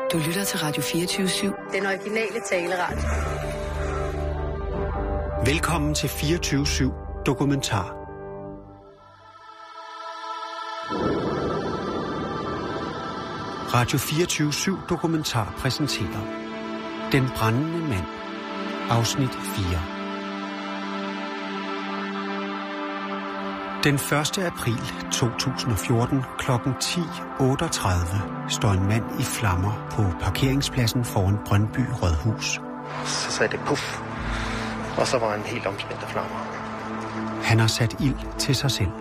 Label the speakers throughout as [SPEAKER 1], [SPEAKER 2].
[SPEAKER 1] Du lytter til Radio 24/7.
[SPEAKER 2] Den originale taleradio.
[SPEAKER 3] Velkommen til 24/7 Dokumentar. Radio 24/7 Dokumentar præsenterer Den brændende mand. Afsnit 4. Den 1. april 2014 kl. 10:38 står en mand i flammer på parkeringspladsen foran Brøndby Rådhus.
[SPEAKER 4] Så sagde det puff, og så var en helt omspændt af flammer.
[SPEAKER 3] Han har sat ild til sig selv.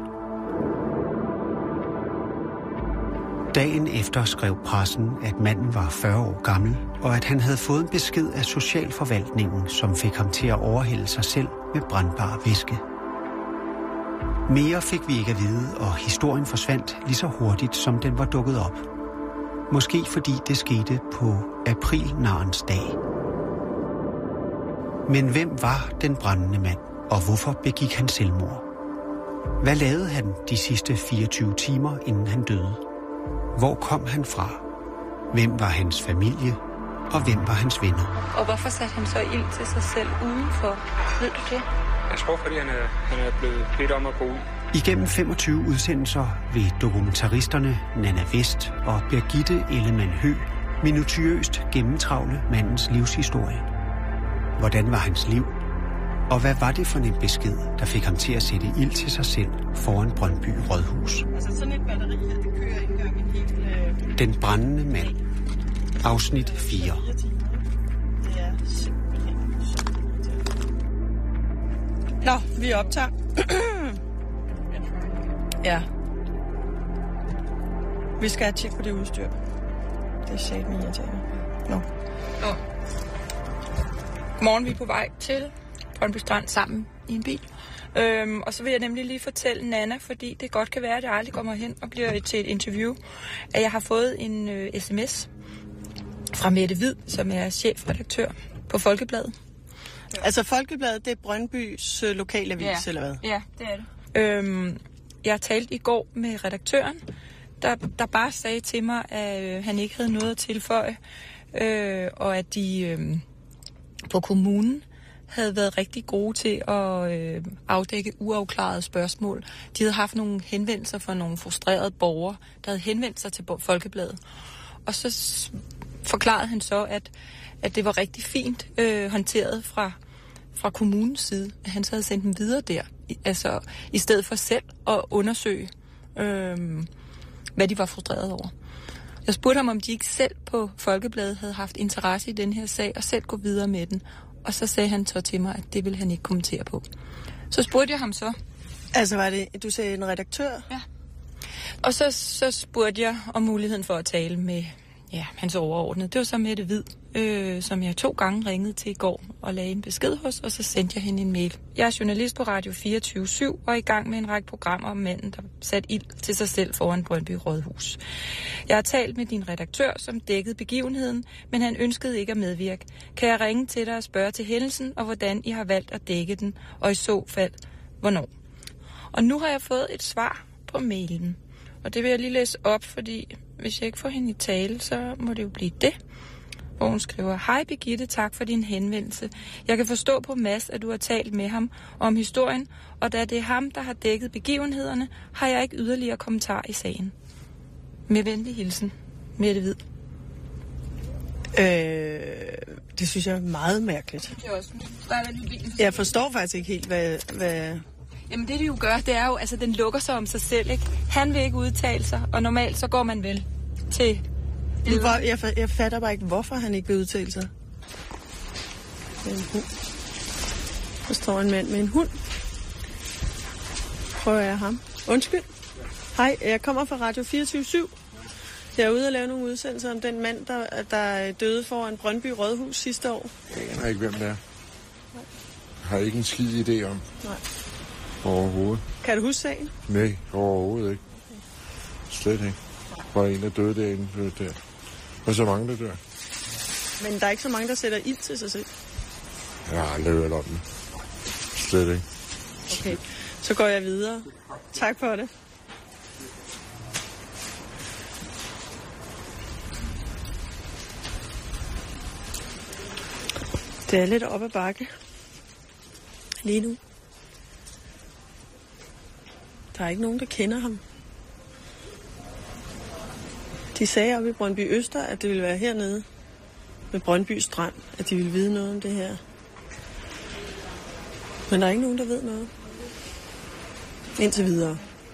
[SPEAKER 3] Dagen efter skrev pressen, at manden var 40 år gammel, og at han havde fået en besked af socialforvaltningen, som fik ham til at overhælde sig selv med brandbar væske. Mere fik vi ikke at vide, og historien forsvandt lige så hurtigt, som den var dukket op. Måske fordi det skete på aprilnarens dag. Men hvem var den brændende mand, og hvorfor begik han selvmord? Hvad lavede han de sidste 24 timer, inden han døde? Hvor kom han fra? Hvem var hans familie? Og hvem var hans venner?
[SPEAKER 5] Og hvorfor satte han så ild til sig selv udenfor? Ved du det?
[SPEAKER 6] Jeg tror, fordi han er blevet bedt om at gå ud.
[SPEAKER 3] Igennem 25 udsendelser vil dokumentaristerne Nanna Vest og Birgitte Ellemann Høgh minutiøst gennemtravle mandens livshistorie. Hvordan var hans liv? Og hvad var det for en besked, der fik ham til at sætte ild til sig selv foran Brøndby Rådhus?
[SPEAKER 7] Altså sådan et batteri her, det kører ikke engang en helt...
[SPEAKER 3] Den brændende mand. Afsnit 4.
[SPEAKER 7] Det er simpelthen... Nå, vi optager. Ja. Vi skal have tjek på det udstyr. Det er satme irriterende. Nå.
[SPEAKER 5] Godmorgen, vi er på vej til Brøndby Strand sammen i en bil. Og så vil jeg nemlig lige fortælle Nanna, fordi det godt kan være, at jeg aldrig kommer hen og bliver til et interview, at jeg har fået en sms fra Mette Hvid, som er chefredaktør på Folkebladet.
[SPEAKER 7] Ja. Altså Folkebladet, det er Brøndbys lokalavis, eller hvad?
[SPEAKER 5] Ja, det er det. Jeg talte i går med redaktøren, der bare sagde til mig, at han ikke havde noget at tilføje, og at de på kommunen havde været rigtig gode til at afdække uafklarede spørgsmål. De havde haft nogle henvendelser fra nogle frustrerede borgere, der havde henvendt sig til Folkebladet. Og så forklarede han så, at det var rigtig fint håndteret fra kommunens side, at han så havde sendt dem videre der. Altså i stedet for selv at undersøge, hvad de var frustrerede over. Jeg spurgte ham, om de ikke selv på Folkebladet havde haft interesse i den her sag, og selv gå videre med den. Og så sagde han så til mig, at det ville han ikke kommentere på. Så spurgte jeg ham så. Altså
[SPEAKER 7] var det, du sagde en redaktør?
[SPEAKER 5] Ja. Og så spurgte jeg om muligheden for at tale med hans overordnede. Det var så Mette Hvid, som jeg 2 gange ringede til i går og lagde en besked hos, og så sendte jeg hende en mail. Jeg er journalist på Radio 24/7 og er i gang med en række programmer om manden, der satte ild til sig selv foran Brøndby Rådhus. Jeg har talt med din redaktør, som dækkede begivenheden, men han ønskede ikke at medvirke. Kan jeg ringe til dig og spørge til hændelsen, og hvordan I har valgt at dække den, og i så fald, hvornår? Og nu har jeg fået et svar på mailen, og det vil jeg lige læse op, fordi hvis jeg ikke får hende i tale, så må det jo blive det. Hvor hun skriver: Hej Birgitte, tak for din henvendelse. Jeg kan forstå på Mads, at du har talt med ham om historien, og da det er ham, der har dækket begivenhederne, har jeg ikke yderligere kommentar i sagen. Med venlig hilsen, Mette Hvid.
[SPEAKER 7] Det synes jeg er meget mærkeligt.
[SPEAKER 5] Det er også.
[SPEAKER 7] Jeg forstår faktisk ikke helt, hvad...
[SPEAKER 5] Jamen det de jo gør, det er jo, altså den lukker sig om sig selv, ikke? Han vil ikke udtale sig, og normalt så går man vel til...
[SPEAKER 7] Jeg fatter bare ikke, hvorfor han ikke vil udtale sig. En hund. Der står en mand med en hund. Prøver jeg ham. Undskyld. Hej, jeg kommer fra Radio 24/7. Jeg er ude og lave nogle udsendelser om den mand, der døde foran Brøndby Rådhus sidste år.
[SPEAKER 8] Jeg aner ikke, hvem det er. Jeg har ikke en skid idé om.
[SPEAKER 7] Nej.
[SPEAKER 8] Overhovedet.
[SPEAKER 7] Kan du huske sagen?
[SPEAKER 8] Nej, overhovedet ikke. Slet ikke. Var der en, der døde derinde der. Og så mange, der dør.
[SPEAKER 7] Men der er ikke så mange, der sætter ild til sig selv.
[SPEAKER 8] Jeg har aldrig hørt om det. Slet ikke.
[SPEAKER 7] Okay, så går jeg videre. Tak for det. Det er lidt op ad bakke lige nu. Der er ikke nogen, der kender ham. De sagde oppe i Brøndby Øster, at det ville være hernede med Brøndby Strand, at de ville vide noget om det her. Men der er ikke nogen, der ved noget. Indtil videre.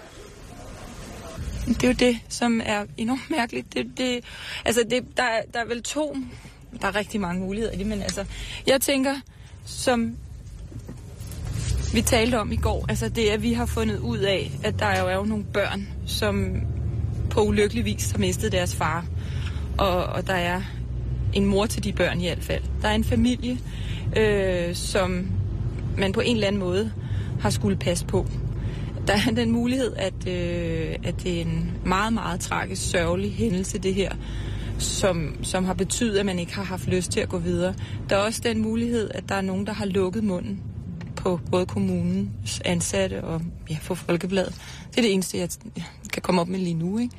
[SPEAKER 5] Det er jo det, som er enormt mærkeligt. Der er vel der er rigtig mange muligheder i det, men altså, jeg tænker, som vi talte om i går, altså det, at vi har fundet ud af, at der er jo nogle børn, som på ulykkelig vis har mistet deres far, og der er en mor til de børn i hvert fald. Der er en familie, som man på en eller anden måde har skulle passe på. Der er den mulighed, at det er en meget, meget tragisk, sørgelig hændelse, det her, som har betydet, at man ikke har haft lyst til at gå videre. Der er også den mulighed, at der er nogen, der har lukket munden på både kommunens ansatte og på Folkebladet. Det er det eneste, jeg kan komme op med lige nu, ikke?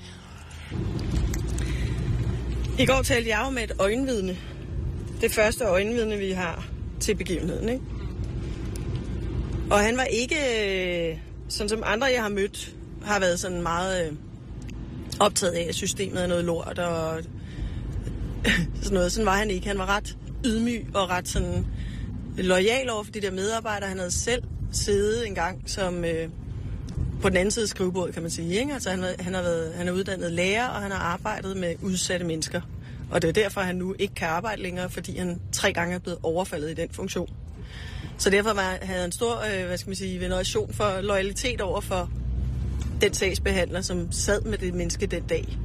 [SPEAKER 7] I går talte jeg jo med et øjenvidne. Det første øjenvidne, vi har til begivenheden, ikke? Og han var ikke, sådan som andre, jeg har mødt, har været sådan meget optaget af, at systemet er noget lort og sådan noget. Sådan var han ikke. Han var ret ydmyg og ret sådan loyal over for de der medarbejdere. Han havde selv siddet en gang som på den anden side af skrivebordet, kan man sige. Ikke? Altså, han er uddannet lærer, og han har arbejdet med udsatte mennesker. Og det er derfor, han nu ikke kan arbejde længere, fordi han 3 gange er blevet overfaldet i den funktion. Så derfor havde han en stor, veneration for loyalitet over for den sagsbehandler, som sad med det menneske den dag.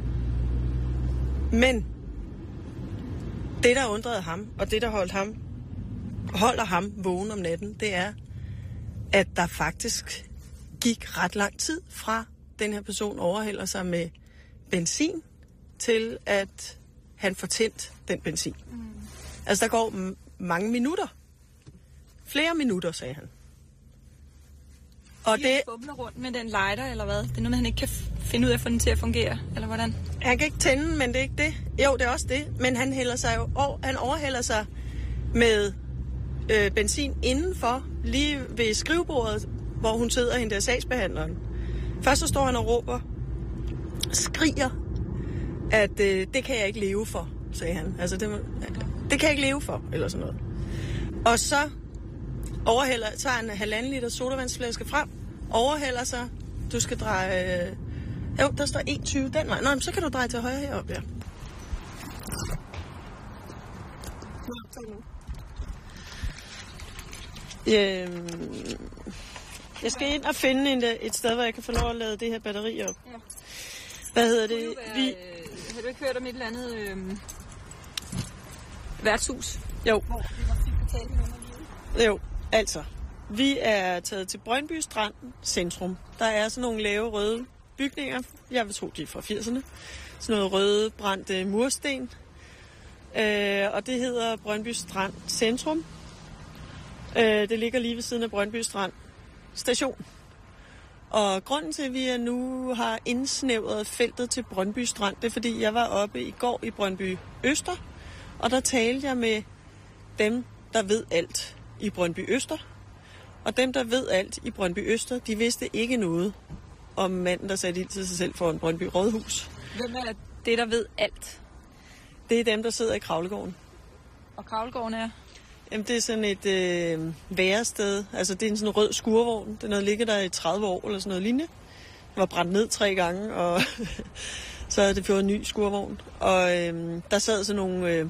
[SPEAKER 7] Men det, der undrede ham, og det, der holder ham vågen om natten, det er, at der faktisk gik ret lang tid fra den her person overhælder sig med benzin, til at han får tændt den benzin. Altså, der går mange minutter. Flere minutter, sagde han. Og det
[SPEAKER 5] bubler rundt med den lighter, eller hvad? Det er noget, han ikke kan finde ud af at få den til at fungere, eller hvordan?
[SPEAKER 7] Han kan ikke tænde, men det er ikke det. Jo, det er også det. Men han overhælder sig med benzin indenfor, lige ved skrivebordet, hvor hun sidder, hende der sagsbehandleren. Først så står han og skriger, at det kan jeg ikke leve for, sagde han. Altså, det kan jeg ikke leve for, eller sådan noget. Og så tager han 1,5 liter sodavandsflaske frem, overhælder sig. Du skal dreje... der står 1,20 den vej. Nå, så kan du dreje til højre heroppe, ja. Jeg skal ind og finde et sted, hvor jeg kan få lov at lade det her batteri op. Ja. Hvad hedder det?
[SPEAKER 5] Har du ikke hørt om et eller andet værtshus?
[SPEAKER 7] Jo.
[SPEAKER 5] Hvor vi var fint betalt nogle af livet?
[SPEAKER 7] Jo, altså. Vi er taget til Brøndby Strand centrum. Der er sådan nogle lave røde bygninger. Jeg vil tro, de er fra 80'erne. Sådan noget røde brændte mursten. Og det hedder Brøndby Strand centrum. Det ligger lige ved siden af Brøndby Strand station. Og grunden til, at vi nu har indsnævret feltet til Brøndby Strand, det er, fordi jeg var oppe i går i Brøndby Øster, og der talte jeg med dem, der ved alt i Brøndby Øster. Og dem, der ved alt i Brøndby Øster, de vidste ikke noget om manden, der satte ild til sig selv foran Brøndby Rådhus.
[SPEAKER 5] Hvem er det, der ved alt?
[SPEAKER 7] Det er dem, der sidder i Kravlegården.
[SPEAKER 5] Og Kravlegården er?
[SPEAKER 7] Jamen, det er sådan et værested. Altså, det er en sådan rød skurvogn. Den har ligget der i 30 år, eller sådan noget lignende. Den var brændt ned 3 gange, og så havde det fået en ny skurvogn. Og der sad så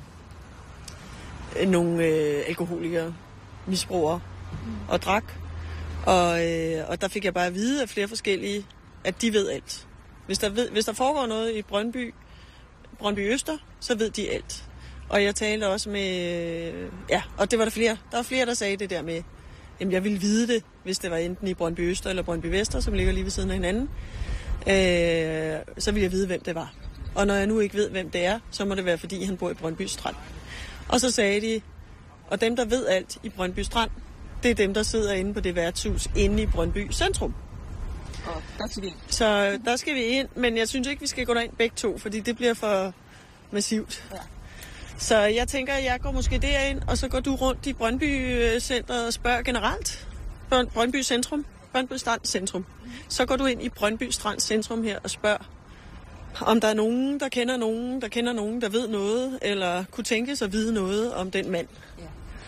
[SPEAKER 7] nogle alkoholikere, misbrugere og drak. Og der fik jeg bare at vide af flere forskellige, at de ved alt. Hvis der foregår noget i Brøndby Øster, så ved de alt. Og jeg talte også med... og det var der flere. Der var flere, der sagde det der med, jamen jeg ville vide det, hvis det var enten i Brøndby Øster eller Brøndby Vester, som ligger lige ved siden af hinanden. Så ville jeg vide, hvem det var. Og når jeg nu ikke ved, hvem det er, så må det være, fordi han bor i Brøndby Strand. Og så sagde de, og dem, der ved alt i Brøndby Strand, det er dem, der sidder inde på det værtshus inde i Brøndby Centrum.
[SPEAKER 5] Og der skal vi ind.
[SPEAKER 7] Så der skal vi ind, men jeg synes ikke, vi skal gå derind begge to, fordi det bliver for massivt. Ja. Så jeg tænker, at jeg går måske derind, og så går du rundt i Brøndby-centret og spørger generelt. Brøndby Centrum. Brøndby Strand Centrum. Så går du ind i Brøndby Strand Centrum her og spørger, om der er nogen, der kender nogen, der ved noget, eller kunne tænke sig at vide noget om den mand. Ja.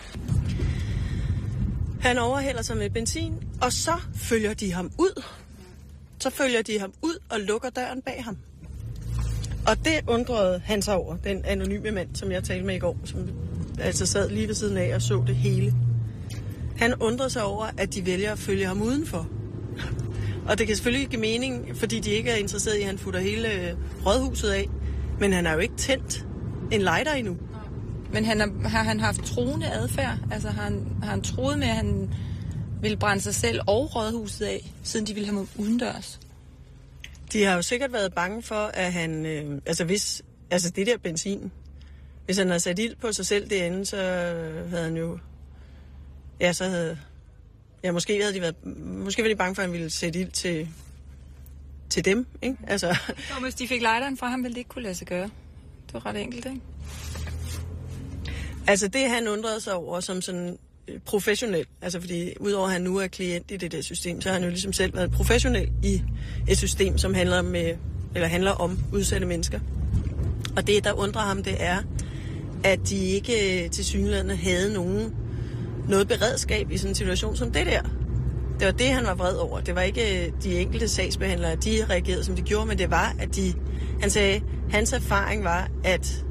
[SPEAKER 7] Han overhælder sig med benzin, og så følger de ham ud. Så følger de ham ud og lukker døren bag ham. Og det undrede han sig over, den anonyme mand, som jeg talte med i går, som altså sad lige ved siden af og så det hele. Han undrede sig over, at de vælger at følge ham udenfor. Og det kan selvfølgelig ikke give mening, fordi de ikke er interesseret i, at han futter hele rådhuset af. Men han har jo ikke tændt en lighter endnu.
[SPEAKER 5] Men har han haft troende adfærd? Altså har han troet med, at han ville brænde sig selv og rådhuset af, siden de ville have ham udendørs?
[SPEAKER 7] De har jo sikkert været bange for, at han... det der benzin... Hvis han havde sat ild på sig selv derinde, så havde han jo... Ja, så havde... Ja, måske var de bange for, at han ville sætte ild til dem, ikke? Altså...
[SPEAKER 5] Og hvis de fik lighteren fra ham, ville det ikke kunne lade sig gøre. Det var ret enkelt, ikke?
[SPEAKER 7] Altså, det han undrede sig over som sådan professionel, altså fordi udover at han nu er klient i det der system, så har han jo ligesom selv været professionel i et system, som handler om udsatte mennesker. Og det, der undrer ham, det er, at de ikke tilsyneladende havde noget beredskab i sådan en situation som det der. Det var det, han var vred over. Det var ikke de enkelte sagsbehandlere, de reagerede, som de gjorde, men det var, at han sagde, hans erfaring var, at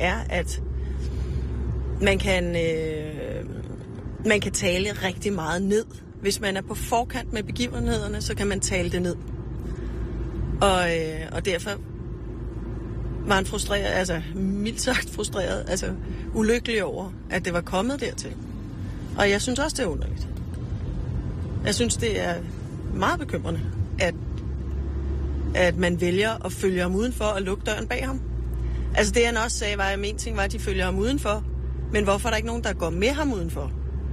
[SPEAKER 7] man kan tale rigtig meget ned. Hvis man er på forkant med begivenhederne, så kan man tale det ned. Og derfor var han frustreret, altså mildt sagt frustreret, altså ulykkelig over, at det var kommet dertil. Og jeg synes også, det er underligt. Jeg synes, det er meget bekymrende, at man vælger at følge ham udenfor og lukke døren bag ham. Altså det, han også sagde, var, at en ting var, at de følger ham udenfor, men hvorfor er der ikke nogen, der går med ham udenfor?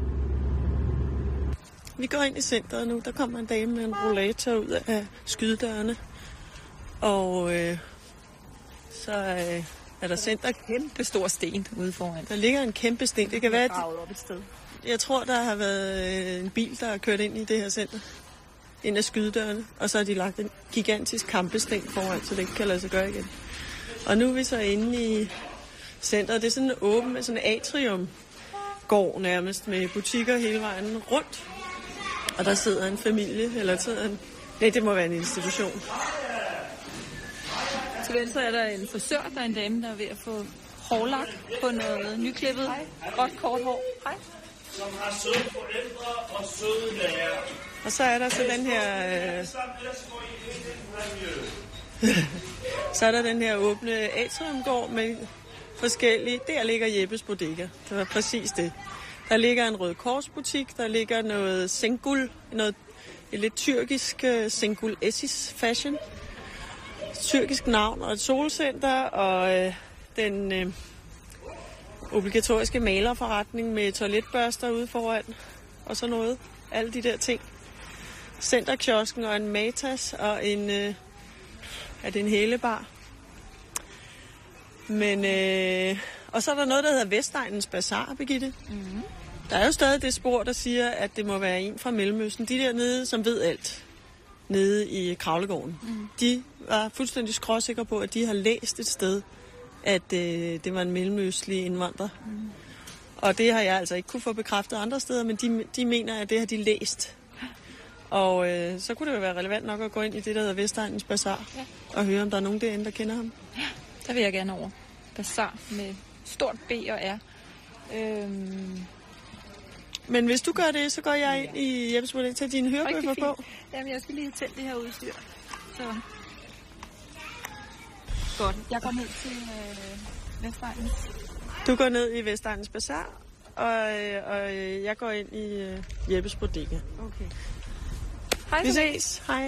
[SPEAKER 7] Vi går ind i centret nu. Der kommer en dame med en rollator ud af skydedørene. Og så er der center.
[SPEAKER 5] Kæmpe stor sten ude foran.
[SPEAKER 7] Der ligger en kæmpe sten. Det kan være,
[SPEAKER 5] op et sted.
[SPEAKER 7] Jeg tror, der har været en bil, der har kørt ind i det her center. Ind af skydedørene. Og så har de lagt en gigantisk kampesten foran, så det ikke kan lade sig gøre igen. Og nu er vi så inde i centret. Det er sådan åbent med sådan en atriumgård nærmest, med butikker hele vejen rundt. Og der sidder en familie, det må være en institution.
[SPEAKER 5] Til venstre er der en frisør, der er en dame, der er ved at få hårlak på noget nyklippet, godt kort hår. Hej.
[SPEAKER 2] Som har søde forældre og søde lærer.
[SPEAKER 7] Og så er der så den her... Så er der den her åbne atriumgård med forskellige... Der ligger Jeppes Bodega. Det var præcis det. Der ligger en Røde Kors-butik. Der ligger noget Sengul, et lidt tyrkisk Sengul Essis Fashion. Tyrkisk navn og et solcenter. Og den obligatoriske malerforretning med toiletbørster ude foran. Og så noget. Alle de der ting. Centerkiosken og en Matas og en... er det en hælebar? Men... og så er der noget, der hedder Vestegnens Bazar, Birgitte. Mm-hmm. Der er jo stadig det spor, der siger, at det må være en fra Mellemøsten. De dernede, som ved alt, nede i Kravlegården, de var fuldstændig skråsikre på, at de har læst et sted, at det var en mellemøstlig indvandrer. Mm. Og det har jeg altså ikke kunne få bekræftet andre steder, men de mener, at det har de læst. Og så kunne det jo være relevant nok at gå ind i det, der hedder Vestegnens Bazar, og høre, om der er nogen derinde, der kender ham.
[SPEAKER 5] Ja, der vil jeg gerne over. Bazar med stort B og R.
[SPEAKER 7] Men hvis du gør det, så går jeg ind i Jeppes Bodega til dine hørebøffer på.
[SPEAKER 5] Jamen, jeg skal lige have tændt det her udstyr. Så. Godt. Jeg går ned til Vestegnens.
[SPEAKER 7] Du går ned i Vestegnens Bazar, og jeg går ind i Jeppes Bodega.
[SPEAKER 5] Okay. Hej.
[SPEAKER 7] Vi ses. Hej.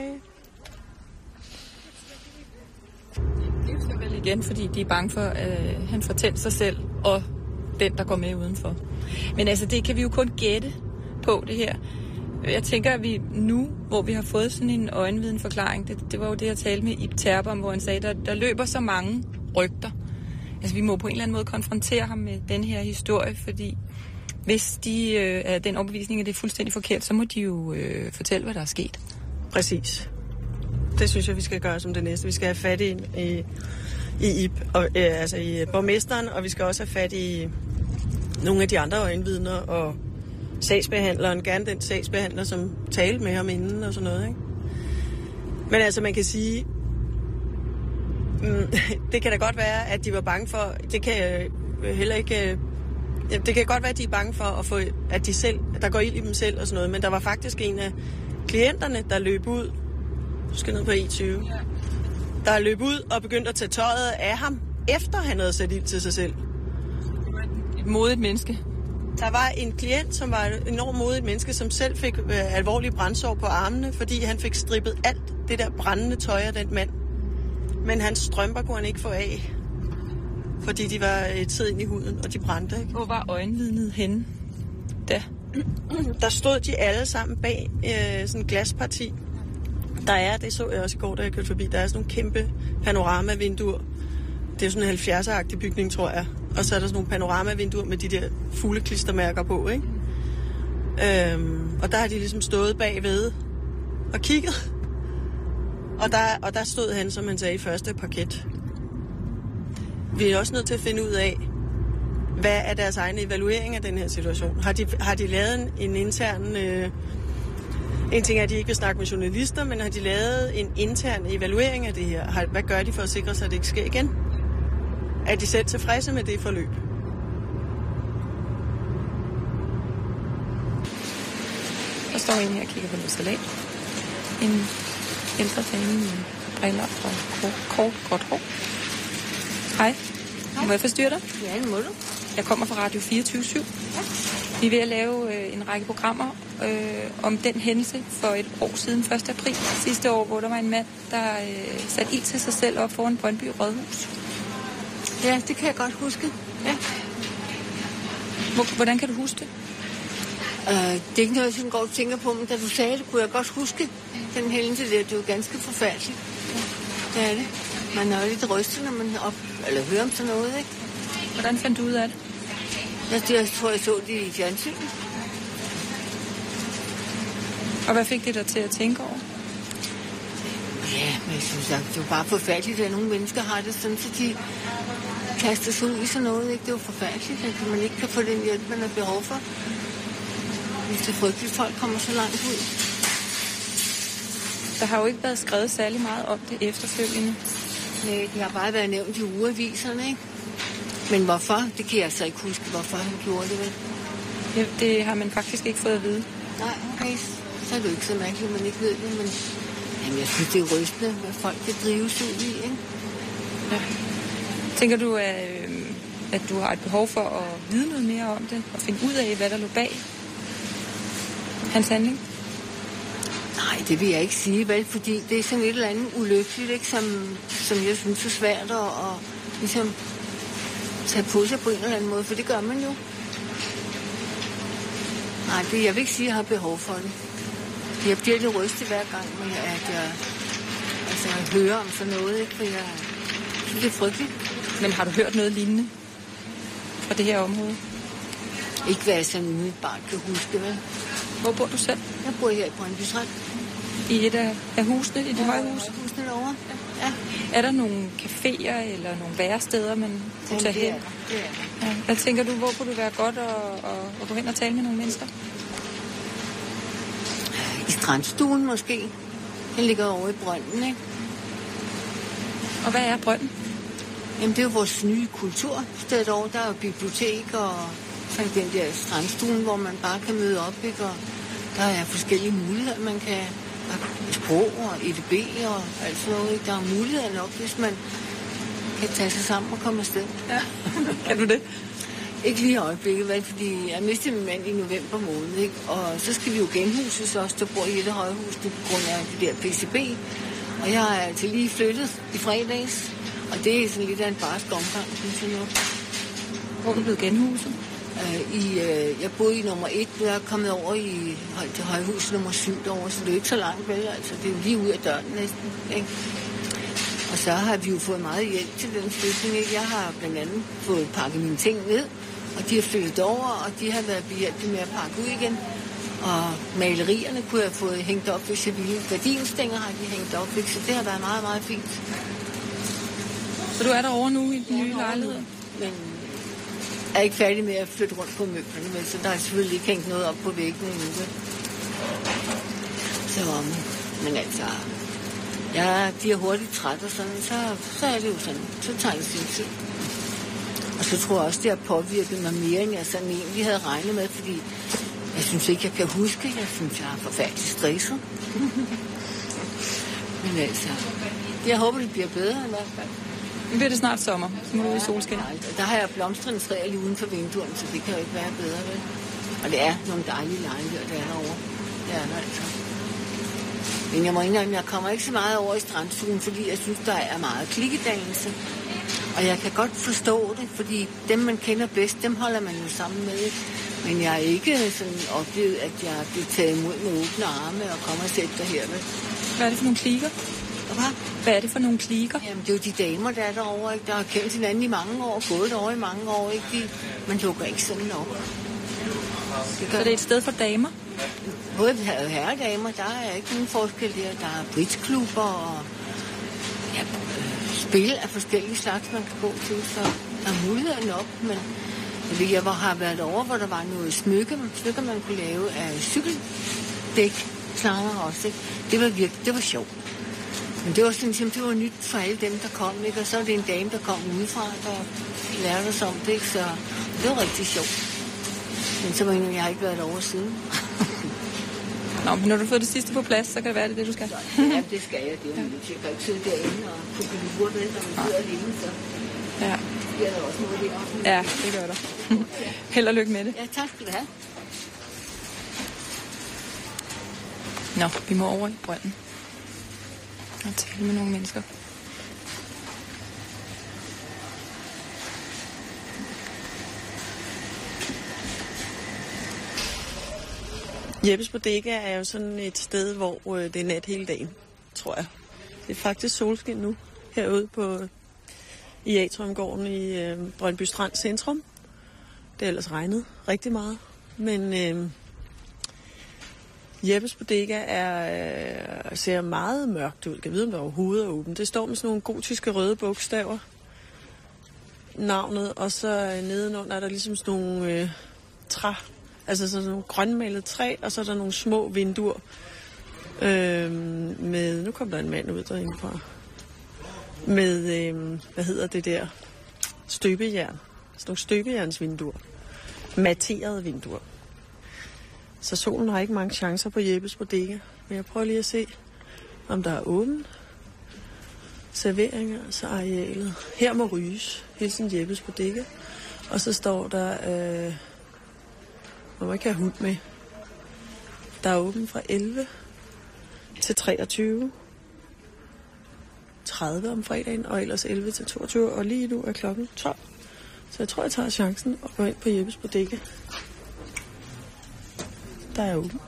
[SPEAKER 5] Det er vel igen, fordi de er bange for, at han får tændt sig selv og den, der går med udenfor. Men altså, det kan vi jo kun gætte på, det her. Jeg tænker, at vi nu, hvor vi har fået sådan en øjenvidenforklaring, det var jo det, jeg talte med Ib Terp om, hvor han sagde, der løber så mange rygter, vi må på en eller anden måde konfrontere ham med den her historie, fordi hvis de er den overbevisning, at det er fuldstændig forkert, så må de jo fortælle, hvad der er sket.
[SPEAKER 7] Præcis. Det synes jeg, vi skal gøre som det næste. Vi skal have fat i IP, altså i borgmesteren, og vi skal også have fat i nogle af de andre øjenvidner og sagsbehandleren, gerne den sagsbehandler, som talte med ham inden og sådan noget, ikke? Men altså, man kan sige, det kan da godt være, at de var bange for, det kan heller ikke, det kan godt være, at de er bange for at få, at de selv, der går ild i dem selv og sådan noget, men der var faktisk en af klienterne, der løb ud, du skal ned på E20, der løb ud og begyndte at tage tøjet af ham, efter han havde sat ild til sig selv.
[SPEAKER 5] Et modigt menneske.
[SPEAKER 7] Der var en klient, som var et enormt modigt menneske, som selv fik alvorlige brændsår på armene, fordi han fik strippet alt det der brændende tøj af den mand. Men hans strømper kunne han ikke få af, fordi de var tid ind i huden, og de brændte, ikke?
[SPEAKER 5] Hvor var øjenvidnet henne?
[SPEAKER 7] Der stod de alle sammen bag sådan en glasparti. Der er, det så jeg også i går, da jeg kørte forbi, der er sådan nogle kæmpe panoramavinduer. Det er jo sådan en 70'er-agtig bygning, tror jeg. Og så er der sådan nogle panoramavinduer med de der fugleklistermærker på, ikke? Og der har de ligesom stået bagved og kigget. Og der stod han, som han sagde, i første parket. Vi er også nødt til at finde ud af, hvad er deres egen evaluering af den her situation. Har de lavet en intern... En ting er, at de ikke vil snakke med journalister, men har de lavet en intern evaluering af det her? Hvad gør de for at sikre sig, at det ikke sker igen? Er de selv tilfredse med det forløb?
[SPEAKER 5] Der står en her og kigger på noget salat. En ældre dame med briller og kort hår. Hej. Må jeg forstyrre dig?
[SPEAKER 9] Ja, det må du.
[SPEAKER 5] Jeg kommer fra Radio 24/7. Ja. Vi er ved at lave en række programmer om den hændelse for et år siden, 1. april sidste år, hvor der var en mand, der satte ild til sig selv op foran Brøndby Rådhus.
[SPEAKER 9] Ja, det kan jeg godt huske. Ja.
[SPEAKER 5] Hvordan kan du huske det?
[SPEAKER 9] Det er ikke noget, jeg går og tænker på, men da du sagde det, kunne jeg godt huske den hændelse der. Det er jo ganske forfærdeligt. Ja. Det er det. Man er jo lidt rystet, når man hører om sådan noget, ikke?
[SPEAKER 5] Hvordan fandt du ud af det?
[SPEAKER 9] Jeg tror, jeg så det i fjernsynet.
[SPEAKER 5] Og hvad fik det dig til at tænke over?
[SPEAKER 9] Ja, men jeg synes, det er jo bare forfærdeligt, at nogle mennesker har det sådan, så de kaster sig ud i sådan noget, ikke? Det er jo forfærdeligt, at man ikke kan få den hjælp, man har behov for. Hvis det er frygteligt, folk kommer så langt ud.
[SPEAKER 5] Der har jo ikke været skrevet særlig meget om det efterfølgende.
[SPEAKER 9] Nej, det har bare været nævnt i ugeaviserne, ikke? Men hvorfor? Det kan jeg så ikke huske, hvorfor han gjorde det, vel?
[SPEAKER 5] Ja, det har man faktisk ikke fået at vide.
[SPEAKER 9] Nej, okay. Så er det jo ikke så mærkeligt, at man ikke ved det, men jamen, jeg synes, det er rystende, hvad folk kan drives ud i, ikke?
[SPEAKER 5] Ja. Tænker du, at du har et behov for at vide noget mere om det, og finde ud af, hvad der lå bag hans handling?
[SPEAKER 9] Nej, det vil jeg ikke sige, vel, fordi det er sådan et eller andet ulykkeligt, ikke, som jeg synes er svært at ligesom tage på sig på en eller anden måde, for det gør man jo. Nej, jeg vil ikke sige, at jeg har behov for det. Jeg bliver lidt rystet hver gang, at jeg hører om sådan noget, ikke, for jeg synes, det er frygteligt.
[SPEAKER 5] Men har du hørt noget lignende fra det her område?
[SPEAKER 9] Ikke hvad jeg sådan umiddelbart kan huske, vel?
[SPEAKER 5] Hvor bor du selv?
[SPEAKER 9] Jeg bor her i Brøndby Strand.
[SPEAKER 5] I et af husene, i det høje hus?
[SPEAKER 9] Husene derovre, ja.
[SPEAKER 5] Er der nogle caféer eller nogle væressteder, man kunne tage hen?
[SPEAKER 9] Det er.
[SPEAKER 5] Ja. Hvad tænker du, hvor kunne det være godt at gå hen og tale med nogle mennesker?
[SPEAKER 9] I Strandstuen måske. Den ligger over i Brønden, ikke?
[SPEAKER 5] Og hvad er Brønden?
[SPEAKER 9] Jamen, det er jo vores nye kultursted over. Der er jo bibliotek og sådan den der Strandstuen, hvor man bare kan møde op, ikke? Og der er forskellige muligheder. Man kan sprog og EDB og alt sådan noget, ikke? Der er muligheder nok, hvis man kan tage sig sammen og komme afsted.
[SPEAKER 5] Ja, kan du det?
[SPEAKER 9] Ikke lige i øjeblikket, vel, fordi jeg mistede min mand i november måned, ikke? Og så skal vi jo genhuses også, der bor i et af højhusene på grund af det der PCB. Og jeg er altså lige flyttet i fredags, og det er sådan lidt af en barsk omgang, synes jeg nu.
[SPEAKER 5] Hvor er du blevet genhuset?
[SPEAKER 9] Jeg boede i nummer 1, jeg er kommet over til højhus nummer 7 derovre, så det er ikke så langt vel, altså det er jo lige ud af døren næsten, ikke? Og så har vi jo fået meget hjælp til den flytning. Ikke? Jeg har blandt andet fået pakket mine ting ned, og de har flyttet over, og de har været behjælpelige med at pakke ud igen. Og malerierne kunne jeg have fået hængt op, hvis jeg ville. Gardinstænger har de hængt op, så det har været meget, meget fint.
[SPEAKER 5] Så du er derovre nu i den nye lejlighed?
[SPEAKER 9] Men jeg er ikke færdig med at flytte rundt på møblerne, så der er selvfølgelig ikke hængt noget op på væggene endnu. Så, men altså, jeg bliver hurtigt træt og sådan, så er det jo sådan, så tager det sin tid. Og så tror jeg også, det har påvirket mig mere, end jeg sådan egentlig havde regnet med, fordi jeg synes ikke, jeg kan huske. Jeg synes, jeg er forfærdeligt stresset. Men altså, jeg håber, det bliver bedre i hvert fald.
[SPEAKER 5] Nu bliver det snart sommer, så må du ud i solskin.
[SPEAKER 9] Der har jeg blomstrende træer lige uden for vinduerne, så det kan jo ikke være bedre, vel? Og det er nogle dejlige lejligheder, der er derovre. Det er der altså. Men jeg må indrømme, jeg kommer ikke så meget over i strandstuen, fordi jeg synes, der er meget klikkedannelse. Og jeg kan godt forstå det, fordi dem, man kender bedst, dem holder man jo sammen med. Men jeg har ikke sådan oplevet, at jeg bliver taget imod med åbne arme og kommer og sætter dig her.
[SPEAKER 5] Hvad er det for nogle klikker? Hvad er det for nogle klikker?
[SPEAKER 9] Jamen, det er jo de damer, der er derovre, ikke? Der har kendt hinanden i mange år, gået derovre i mange år, ikke? Man lukker ikke sådan op.
[SPEAKER 5] Så det er et sted for damer?
[SPEAKER 9] Både herredamer, der er ikke nogen forskel der. Der er bridgeklubber og spil af forskellige slags, man kan gå til, så der er muligheder nok, men jeg har været over, hvor der var noget smykker, man kunne lave af cykeldæk, slanger også, ikke? Det var virkelig, det var sjovt. Men det var sådan, det var nyt for alle dem, der kom, ikke? Og så var det en dame, der kom udefra, der lærte os om det, ikke? Så det var rigtig sjovt. Men så var jeg ikke været derovre siden.
[SPEAKER 5] Nå, men når du har fået det sidste på plads, så kan det være det, du skal.
[SPEAKER 9] Ja, det skal jeg. Det er jo jeg kan ikke sidde derinde og kunne blive hurtigt, når man sidder alene, så.
[SPEAKER 5] Ja.
[SPEAKER 9] Det er der også noget der.
[SPEAKER 5] Ja, det gør der. Held og lykke med det.
[SPEAKER 9] Ja, tak skal du have.
[SPEAKER 5] Nå, vi må over i brønden og tale med nogle mennesker.
[SPEAKER 7] Jeppes Bodega er jo sådan et sted, hvor det er nat hele dagen, tror jeg. Det er faktisk solskin nu, herude i Atriumgården i Brøndby Strand Centrum. Det er ellers regnet rigtig meget, men Jeppes Bodega ser meget mørkt ud. Jeg ved, om der overhovedet er åbent. Det står med sådan nogle gotiske røde bogstaver, navnet, og så nedenunder er der ligesom sådan nogle altså sådan nogle grønmalede træ, og så er der nogle små vinduer med, nu kom der en mand ud derindefra, med, hvad hedder det der, støbejern. Sådan nogle støbejernsvinduer. Matterede vinduer. Så solen har ikke mange chancer på Jeppes Bodega. Men jeg prøver lige at se, om der er åbent. Serveringer, så arealet. Her må ryges. Hilsen Jeppes Bodega. Og så står der, man må ikke have hund med. Der er åbent fra 11 til 23. 30 om fredagen, og ellers 11 til 22. Og lige nu er klokken 12. Så jeg tror, jeg tager chancen og går ind på Jeppes Bodega. Der er åbent.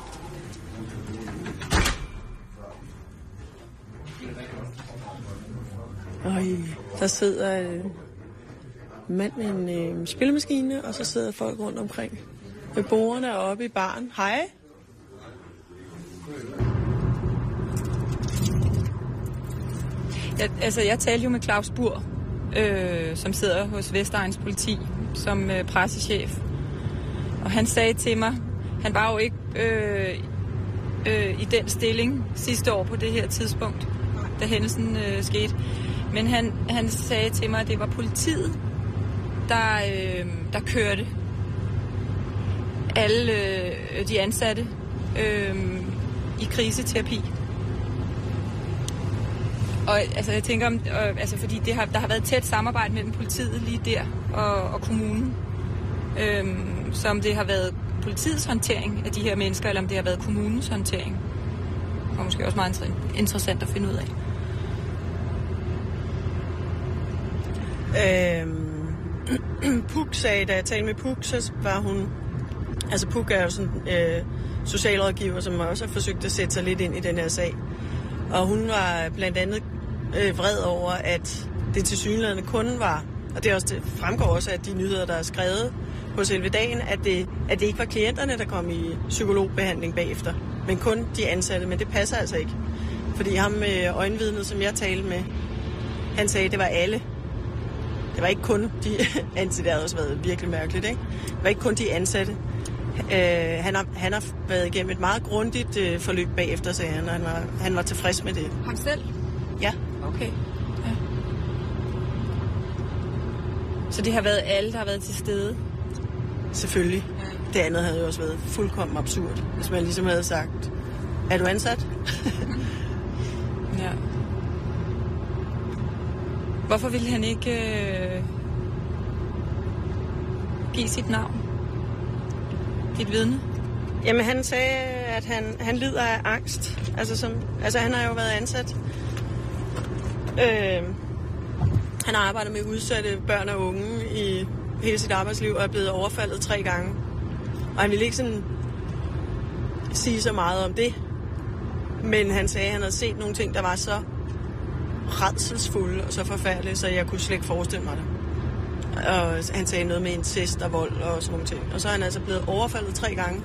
[SPEAKER 7] Der sidder en mand med en spillemaskine, og så sidder folk rundt omkring. Beboerne er oppe i baren. Hej.
[SPEAKER 5] Jeg talte jo med Claus Burr, som sidder hos Vestegns politi som pressechef. Og han sagde til mig, han var jo ikke i den stilling sidste år på det her tidspunkt, da hændelsen skete. Men han sagde til mig, at det var politiet, der kørte alle de ansatte i kriseterapi. Og altså, jeg tænker, fordi der har været tæt samarbejde mellem politiet lige der og kommunen, som det har været politiets håndtering af de her mennesker, eller om det har været kommunens håndtering. Og måske også meget interessant at finde ud af.
[SPEAKER 7] Puk sagde, da jeg talte med Puk, så var hun... Altså Puk er jo sådan socialrådgiver, som også har forsøgt at sætte sig lidt ind i den her sag. Og hun var blandt andet vred over, at det tilsyneladende kun var, og det, fremgår også af de nyheder, der er skrevet på selve dagen, at det ikke var klienterne, der kom i psykologbehandling bagefter, men kun de ansatte, men det passer altså ikke. Fordi ham med øjenvidnet, som jeg talte med, han sagde, at det var alle. Det var ikke kun de ansatte, det havde også været virkelig mærkeligt, ikke? Det var ikke kun de ansatte. Han har været igennem et meget grundigt forløb bagefter, sagde han, og han var tilfreds med det.
[SPEAKER 5] Ham selv?
[SPEAKER 7] Ja.
[SPEAKER 5] Okay. Ja. Så det har været alle, der har været til stede?
[SPEAKER 7] Selvfølgelig. Ja. Det andet havde jo også været fuldkommen absurd, hvis man ligesom havde sagt, er du ansat?
[SPEAKER 5] Ja. Hvorfor ville han ikke give sit navn? Dit vidne?
[SPEAKER 7] Jamen, han sagde, at han lider af angst. Altså han har jo været ansat. Han har arbejdet med udsatte børn og unge i hele sit arbejdsliv og er blevet overfaldet 3 gange. Og han ville ikke sådan sige så meget om det. Men han sagde, at han havde set nogle ting, der var så rædselsfulde og så forfærdelige, så jeg kunne slet ikke forestille mig det. Og han sagde noget med incest og vold og sådan nogle ting. Og så er han altså blevet overfaldet 3 gange.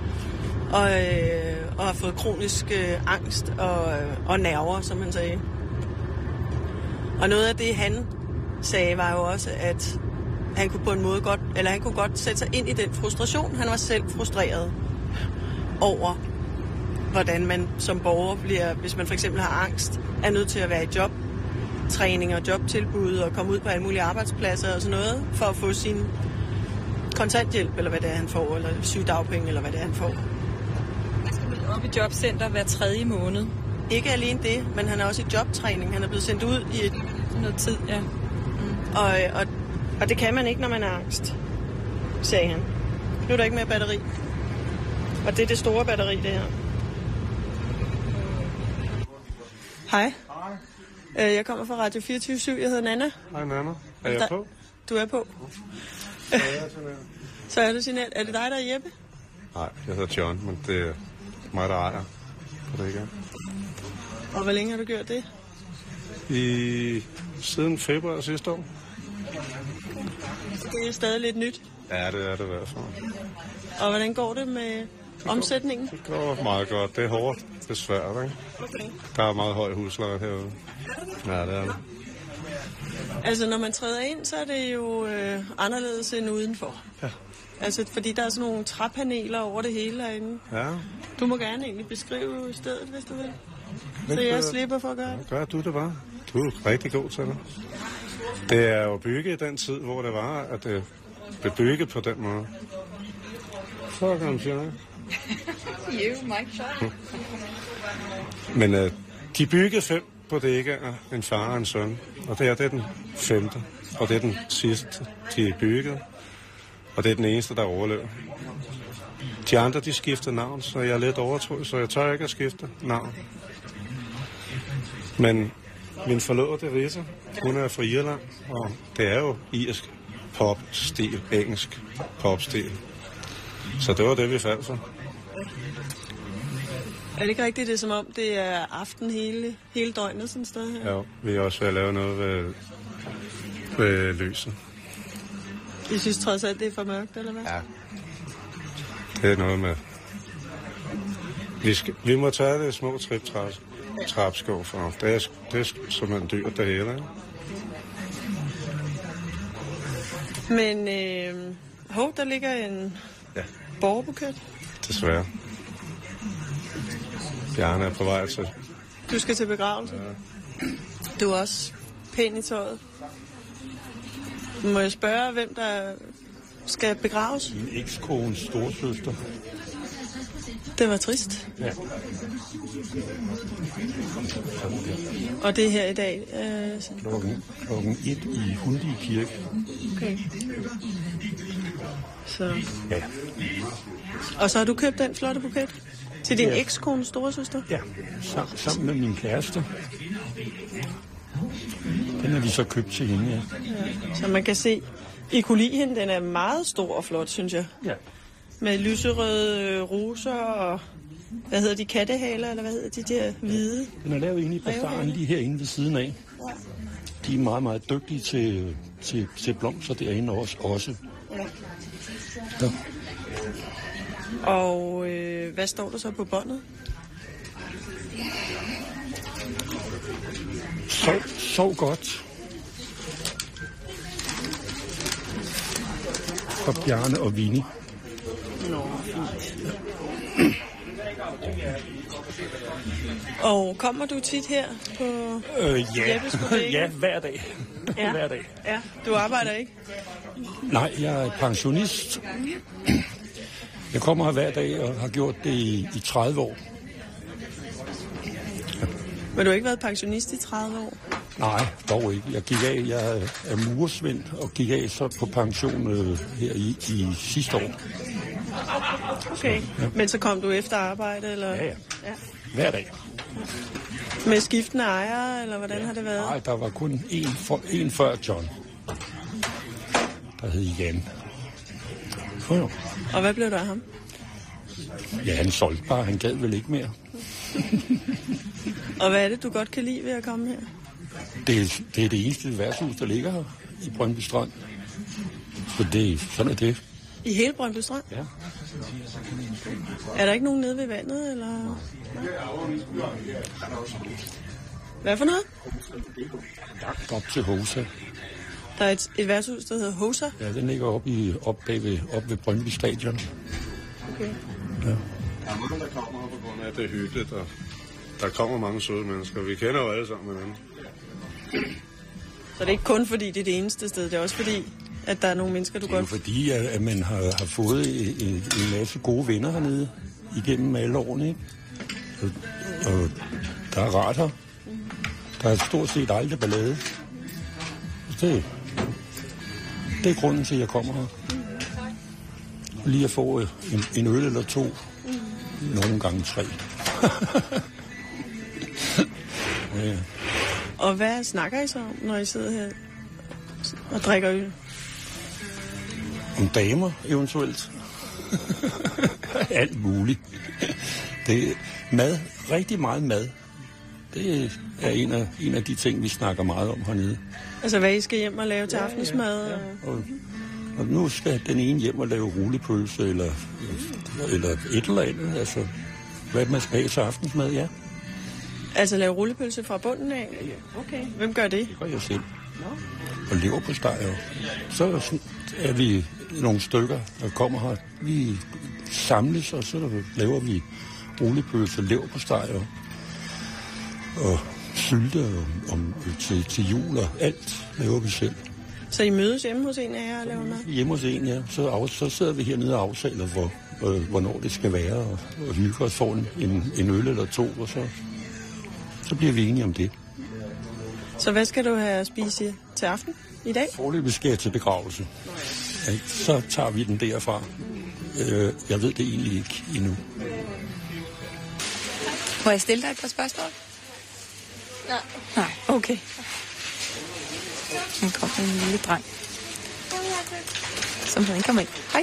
[SPEAKER 7] Og har fået kronisk angst og nerver, som han sagde. Og noget af det, han sagde, var jo også, at han kunne på en måde han kunne godt sætte sig ind i den frustration. Han var selv frustreret over, hvordan man som borger bliver, hvis man for eksempel har angst, er nødt til at være i jobtræning og jobtilbud og komme ud på alle mulige arbejdspladser og sådan noget, for at få sin kontanthjælp, eller hvad det er, han får, eller sygedagpenge, eller hvad det er, han får.
[SPEAKER 5] Han skal møde op i jobcenter hver 3. måned.
[SPEAKER 7] Ikke alene det, men han er også i jobtræning. Han er blevet sendt ud i
[SPEAKER 5] noget tid, ja.
[SPEAKER 7] Og det kan man ikke, når man har angst, sagde han. Nu er der ikke mere batteri. Og det er det store batteri, det her. Hej. Jeg kommer fra Radio 24/7. Jeg hedder Nana.
[SPEAKER 8] Hej Nana. Er jeg på?
[SPEAKER 7] Du er på. Så er du Jeanette. Er det dig, der er Jeppe?
[SPEAKER 8] Nej, jeg hedder John, men det er mig, der ejer på det igen.
[SPEAKER 7] Og hvor længe har du gjort det?
[SPEAKER 8] Siden februar sidste år.
[SPEAKER 7] Det er stadig lidt nyt.
[SPEAKER 8] Ja, det er det i hvert fald.
[SPEAKER 7] Og hvordan går det med omsætningen?
[SPEAKER 8] Det går meget godt. Det er hårdt. Det er svært, ikke?
[SPEAKER 7] Okay.
[SPEAKER 8] Der er meget høj husleje herude. Ja, det er det.
[SPEAKER 7] Altså, når man træder ind, så er det jo anderledes end udenfor.
[SPEAKER 8] Ja.
[SPEAKER 7] Altså, fordi der er sådan nogle træpaneler over det hele herinde.
[SPEAKER 8] Ja.
[SPEAKER 7] Du må gerne egentlig beskrive stedet, hvis du vil. Så jeg slipper for at gøre det.
[SPEAKER 8] Gør du det bare. Du er rigtig god til det. Det er jo bygget i den tid, hvor det var, at det blev bygget på den måde. Så kan man sige det. Men de byggede 5 bodegaer, en far og en søn. Og det er den 5. Og det er den sidste, de byggede. Og det er den eneste, der overlever. De andre, de skifter navn, så jeg er lidt overtroet, så jeg tør ikke at skifte navn. Men min forlovede Rita, hun er fra Irland, og det er jo irsk popstil, engelsk popstil. Så det var det, vi faldt for.
[SPEAKER 7] Er det ikke rigtigt, det er som om, det er aften hele døgnet sådan et sted her?
[SPEAKER 8] Ja, vi er også ved at lave noget ved lyset.
[SPEAKER 7] I synes trods alt, det er for mørkt, eller hvad?
[SPEAKER 8] Ja. Det er noget med... Vi må tage det små trapskov for. Det er simpelthen dyrt, det hele, ikke?
[SPEAKER 7] Men, der ligger en borgerbuket.
[SPEAKER 8] Desværre. Bjarne er på vej til.
[SPEAKER 7] Du skal til begravelse? Ja. Du er også pæn i tøjet. Må jeg spørge, hvem der skal begraves?
[SPEAKER 10] Min ekskones storsøster.
[SPEAKER 7] Det var trist.
[SPEAKER 10] Ja.
[SPEAKER 7] Og det er her i dag?
[SPEAKER 10] Klokken 1 i Hundige Kirke.
[SPEAKER 7] Okay. Så.
[SPEAKER 10] Ja.
[SPEAKER 7] Og så har du købt den flotte buket til din ekskones storesøster?
[SPEAKER 10] Ja, sammen med min kæreste. Den har vi så købt til hende, ja.
[SPEAKER 7] Så man kan se, I kunne lide hende, den er meget stor og flot, synes jeg.
[SPEAKER 10] Ja.
[SPEAKER 7] Med lyserøde roser og hvad hedder de, kattehaler, eller hvad hedder de der hvide?
[SPEAKER 10] Den er lavet inde i bazaren lige herinde ved siden af.
[SPEAKER 7] Ja.
[SPEAKER 10] De er meget, meget dygtige til blomster derinde også.
[SPEAKER 7] Ja.
[SPEAKER 10] Ja.
[SPEAKER 7] Og hvad står der så på båndet?
[SPEAKER 10] Sov godt. Fra Bjarne og Vinnie.
[SPEAKER 7] Nå, fint. Og kommer du tit her på Jeppes bodega?
[SPEAKER 10] Ja, hver dag.
[SPEAKER 7] Ja.
[SPEAKER 10] Hver dag.
[SPEAKER 7] Ja, du arbejder ikke?
[SPEAKER 10] Nej, jeg er pensionist. Jeg kommer her hver dag og har gjort det i 30 år.
[SPEAKER 7] Men du har ikke været pensionist i 30 år?
[SPEAKER 10] Nej, dog ikke. Jeg gik af. Jeg er murersvend og gik af så på pension her i sidste år.
[SPEAKER 7] Okay. Ja. Men så kom du efter arbejde, eller?
[SPEAKER 10] Ja. Hver dag.
[SPEAKER 7] Med skiftende ejere, eller hvordan har det været?
[SPEAKER 10] Nej, der var kun en før John. Der hed Jan. Jo.
[SPEAKER 7] Og hvad blev der af ham?
[SPEAKER 10] Ja, han solgte bare. Han gad vel ikke mere.
[SPEAKER 7] Og hvad er det, du godt kan lide ved at komme her?
[SPEAKER 10] Det er det eneste værtshus, der ligger her i Brøndby Strand. Så sådan er det.
[SPEAKER 7] I hele Brøndby Strand?
[SPEAKER 10] Ja.
[SPEAKER 7] Er der ikke nogen nede ved vandet, eller? Hvad for noget?
[SPEAKER 10] Op til Hosa.
[SPEAKER 7] Der er et værtshus, der hedder Hosa?
[SPEAKER 10] Ja, den ligger op ved Brøndby Stadion.
[SPEAKER 7] Okay.
[SPEAKER 10] Ja.
[SPEAKER 8] Der er mange, der kommer på grund af, at det er hyggeligt, og der kommer mange søde mennesker. Vi kender jo alle sammen hinanden.
[SPEAKER 7] Så det er ikke kun fordi, det er det eneste sted, det er også fordi, at der er nogle mennesker, du godt...
[SPEAKER 10] Det er fordi, at man har fået en masse gode venner hernede igennem alle årene, ikke? Og der er rart her. Der er stort set aldrig ballade. Det er grunden til, at jeg kommer her. Lige at få en øl eller to. Nogle gange 3. Ja.
[SPEAKER 7] Og hvad snakker I så om, når I sidder her og drikker øl?
[SPEAKER 10] Om damer, eventuelt. Alt muligt. Det er mad. Rigtig meget mad. Det er en af de ting, vi snakker meget om hernede.
[SPEAKER 7] Altså, hvad I skal hjem og lave til aftensmad?
[SPEAKER 10] Ja. Og nu skal den ene hjem og lave rullepølse eller et eller andet. Altså, hvad man skal have til aftensmad, ja.
[SPEAKER 7] Altså lave rullepølse fra bunden af?
[SPEAKER 10] Ja.
[SPEAKER 7] Okay. Hvem gør det?
[SPEAKER 10] Det gør jeg selv. Og leverpostej. Så er vi nogle stykker, der kommer her. Vi samles, og så laver vi rullepølse, leverpostej og sylte til jul, og alt laver vi selv.
[SPEAKER 7] Så I mødes hjemme hos en af jer og laver mad?
[SPEAKER 10] Hjemme hos en, ja. Så sidder vi hernede og aftaler, hvornår det skal være, og hygger os for en øl eller to, og så bliver vi enige om det.
[SPEAKER 7] Så hvad skal du have at spise til aften i dag?
[SPEAKER 10] Foreløbig skal jeg til begravelse. Ja, så tager vi den derfra. Jeg ved det egentlig ikke endnu.
[SPEAKER 5] Må jeg stille dig et par spørgsmål? Nej, okay. Nu kommer en lille dreng. Som han kommer ind. Hej.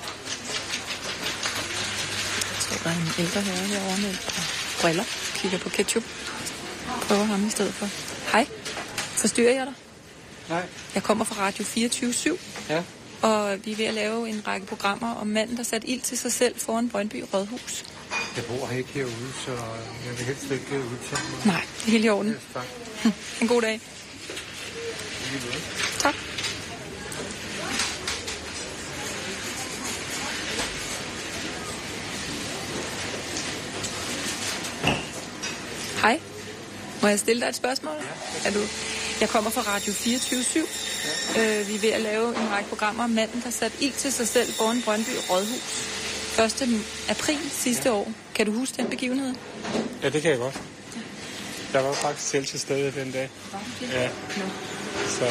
[SPEAKER 5] Så der er en ældre herre herovre med briller. Kigger på ketchup. Prøver ham i stedet for. Hej. Forstyrrer jeg dig?
[SPEAKER 6] Nej.
[SPEAKER 5] Jeg kommer fra Radio 24/7.
[SPEAKER 6] Ja.
[SPEAKER 5] Og vi er ved at lave en række programmer om manden, der satte ild til sig selv foran Brøndby Rådhus.
[SPEAKER 6] Jeg bor ikke herude, så jeg vil helst ikke udtale mig.
[SPEAKER 5] Nej, det er helt i orden. En god dag. Tak. Hej. Må jeg stille dig et spørgsmål? Ja. Jeg kommer fra Radio 24/7. Ja. Vi er ved at lave en række programmer om manden, der satte ild til sig selv foran Brøndby Rådhus. 1. april sidste år. Kan du huske den begivenhed?
[SPEAKER 6] Ja, det kan jeg godt. Jeg var faktisk selv til stede den dag. Ja. Så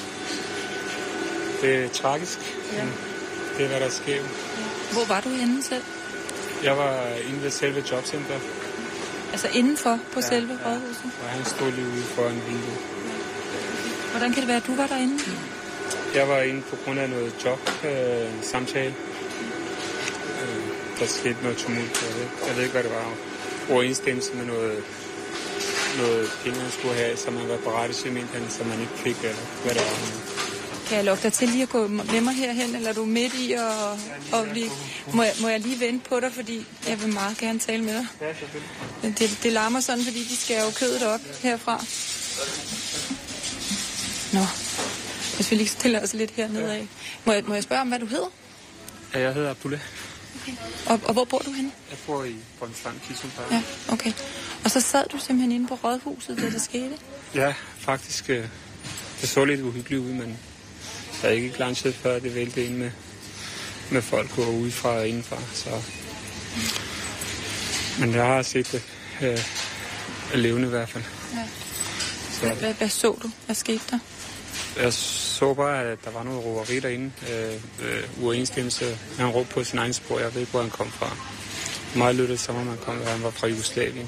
[SPEAKER 6] det er tragisk. Ja. Det er, hvad der sker.
[SPEAKER 5] Hvor var du henne selv?
[SPEAKER 6] Jeg var inde ved selve jobcenter.
[SPEAKER 5] Altså indenfor på selve rådhuset?
[SPEAKER 6] Og han stod lige ude foran vinduet.
[SPEAKER 5] Hvordan kan det være, at du var derinde?
[SPEAKER 6] Jeg var inde på grund af noget jobsamtale. der skete noget tumult. Jeg ved ikke, hvad det var. Overensstemmelse med noget penge, han skulle have, som man var berettet til, mente han, som man ikke fik, hvad det var.
[SPEAKER 5] Kan jeg lukke dig til lige at gå med mig herhen, eller er du midt i og blive... Må jeg lige vente på dig, fordi jeg vil meget gerne tale med dig?
[SPEAKER 6] Ja, selvfølgelig.
[SPEAKER 5] Det larmer sådan, fordi de skærer jo kødet op herfra. Nå, hvis vi lige stiller os lidt hernede af. Må jeg spørge om, hvad du hedder?
[SPEAKER 6] Ja, jeg hedder Abdullah.
[SPEAKER 5] Okay. Og hvor bor du henne?
[SPEAKER 6] Jeg bor i Brøndstrand, Kisumpark.
[SPEAKER 5] Ja, okay. Og så sad du simpelthen inde på rådhuset, da det skete?
[SPEAKER 6] Ja, faktisk. Det så lidt uhyggeligt ud, men der er ikke lang tid før, det væltede ind med folk gå udefra og indenfra. Så. Men jeg har set det levende i hvert fald.
[SPEAKER 5] Ja. Hvad så du? Hvad skete der?
[SPEAKER 6] Jeg så bare, at der var noget råberi derinde. Uoverensstemmelse. Han råbte på sin egen sprog. Jeg ved ikke, hvor han kom fra. Meget lyttede som om han var fra Jugoslavien.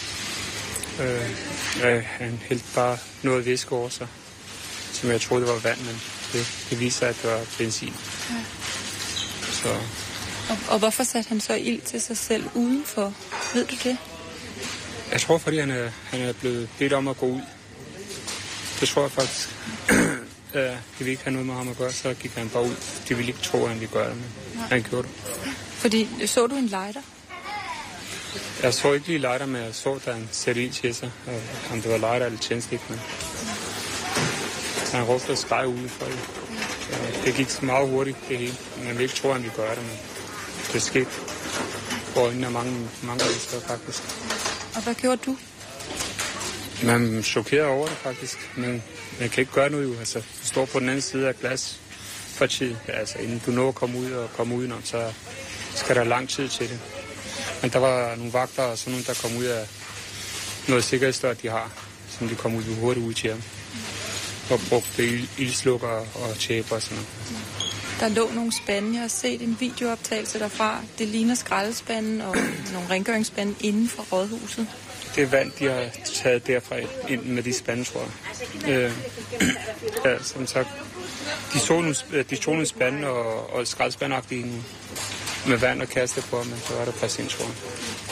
[SPEAKER 6] Han hældte bare noget væske over sig, som jeg troede, det var vand, men det viser sig, at det var benzin. Ja. Så.
[SPEAKER 5] Og hvorfor satte han så ild til sig selv udenfor? Ved du det?
[SPEAKER 6] Jeg tror, fordi han er blevet bedt om at gå ud. Det tror jeg faktisk. De ville ikke have noget med ham at gøre, så gik han bare ud. De ville ikke tro, at han ville gøre det, men han gjorde det.
[SPEAKER 5] Fordi, så du en lighter?
[SPEAKER 6] Jeg så ikke lige lighter, men jeg så, da han satte ild til sig. Om det var lighter eller tændstik, men han råbte og skreg udenfor det. Det gik så meget hurtigt, det hele. Man ville ikke tro, at han ville gøre det, men det skete for øjnene af mange mennesker, faktisk.
[SPEAKER 5] Og hvad gjorde du?
[SPEAKER 6] Man er chokeret over det, faktisk. Men man kan ikke gøre noget, jo. Altså, du står på den anden side af glaspartiet. Altså, inden du når at komme ud og komme udenom, så skal der lang tid til det. Men der var nogle vagter og sådan nogle, der kom ud af noget sikkerhedsstør, de har, som de kom ud hurtigt ud til ham. Og brugte ildslukker og tæber og sådan noget.
[SPEAKER 5] Der lå nogle spande. Jeg har set en videooptagelse derfra. Det ligner skraldespanden og nogle rengøringsspande inden for rådhuset.
[SPEAKER 6] Det er vand, de har taget derfra ind med de spande, tror jeg. Ja, som sagt, de tog nogle spande og skraldespandagtige med vand og kaste på, men så var der plads ind, tror jeg.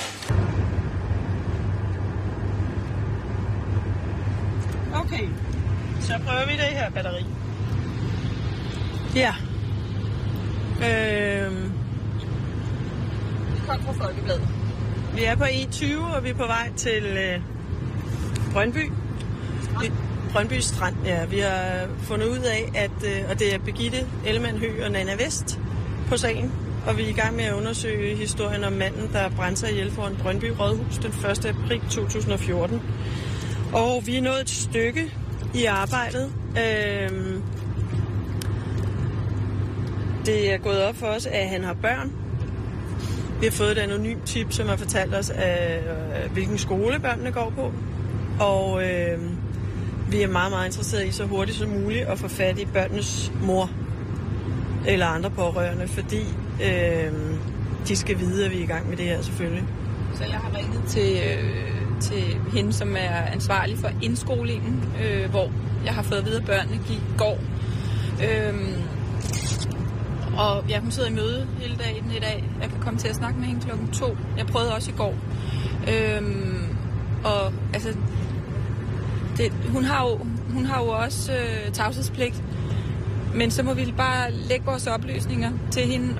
[SPEAKER 7] Okay, så prøver vi det her batteri. Ja.
[SPEAKER 5] Vi kom fra Folkebladet.
[SPEAKER 7] Vi er på E20, og vi er på vej til Brøndby. Brøndby Strand, ja. Vi har fundet ud af, at og det er Birgitte Ellemann Høgh og Nanna Vest på sagen. Og vi er i gang med at undersøge historien om manden, der brændte sig ihjel foran Brøndby Rådhus den 1. april 2014. Og vi er nået et stykke i arbejdet. Det er gået op for os, at han har børn. Vi har fået et anonymt tip, som har fortalt os, hvilken skole børnene går på. Og vi er meget, meget interesserede i så hurtigt som muligt at få fat i børnenes mor eller andre pårørende, fordi de skal vide, at vi er i gang med det her selvfølgelig.
[SPEAKER 5] Så jeg har ringet til hende, som er ansvarlig for indskolingen, hvor jeg har fået at vide, at børnene går. Og ja, hun sidder i møde hele dagen i dag. Jeg kan komme til at snakke med hende 2:00. Jeg prøvede også i går. Og altså, hun har jo også tavshedspligt. Men så må vi bare lægge vores oplysninger til hende,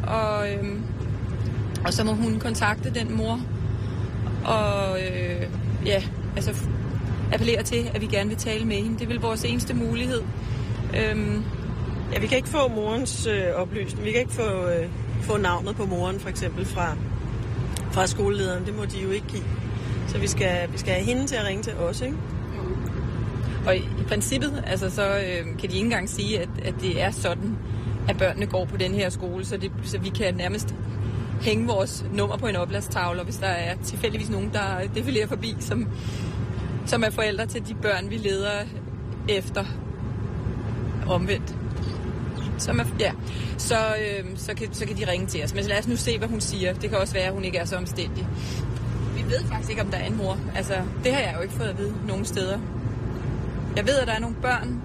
[SPEAKER 5] og så må hun kontakte den mor. Og ja, altså appellere til, at vi gerne vil tale med hende. Det er vel vores eneste mulighed.
[SPEAKER 7] Ja, vi kan ikke få morens oplysning. Vi kan ikke få navnet på moren, for eksempel fra skolelederen. Det må de jo ikke give. Så vi skal have hende til at ringe til os, ikke?
[SPEAKER 5] Og i princippet, altså, så kan de ikke engang sige, at det er sådan, at børnene går på den her skole, så vi kan nærmest hænge vores nummer på en opladstavle, hvis der er tilfældigvis nogen, der defilerer forbi, som er forældre til de børn, vi leder efter omvendt. Så kan de ringe til os. Men lad os nu se, hvad hun siger. Det kan også være, at hun ikke er så omstændig. Vi ved faktisk ikke, om der er en mor. Altså, det har jeg jo ikke fået at vide nogen steder. Jeg ved, at der er nogle børn,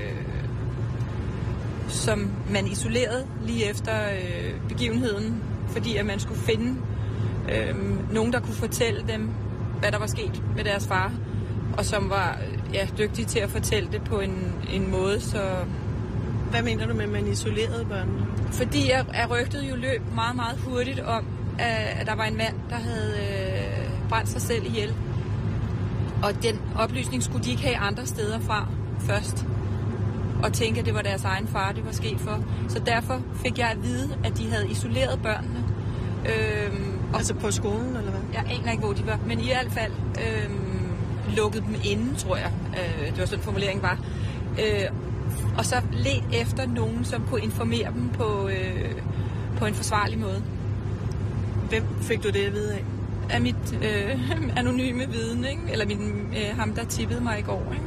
[SPEAKER 5] som man isolerede lige efter begivenheden fordi at man skulle finde nogen, der kunne fortælle dem, hvad der var sket med deres far, og som var dygtige til at fortælle det på en måde, så...
[SPEAKER 7] Hvad mener du med, at man isolerede børnene?
[SPEAKER 5] Fordi jeg rygtede jo løb meget, meget hurtigt om, at der var en mand, der havde brændt sig selv ihjel. Og den oplysning skulle de ikke have andre steder fra først. Og tænke, at det var deres egen far, det var sket for. Så derfor fik jeg at vide, at de havde isoleret børnene.
[SPEAKER 7] Altså på skolen, eller hvad?
[SPEAKER 5] Jeg aner ikke, hvor de var. Men i hvert fald lukket dem inde, tror jeg. Det var sådan formuleringen var. Og så let efter nogen, som kunne informere dem på en forsvarlig måde.
[SPEAKER 7] Hvem fik du det at vide af?
[SPEAKER 5] Af mit anonyme viden, ikke? Eller ham, der tippede mig i går. Ikke?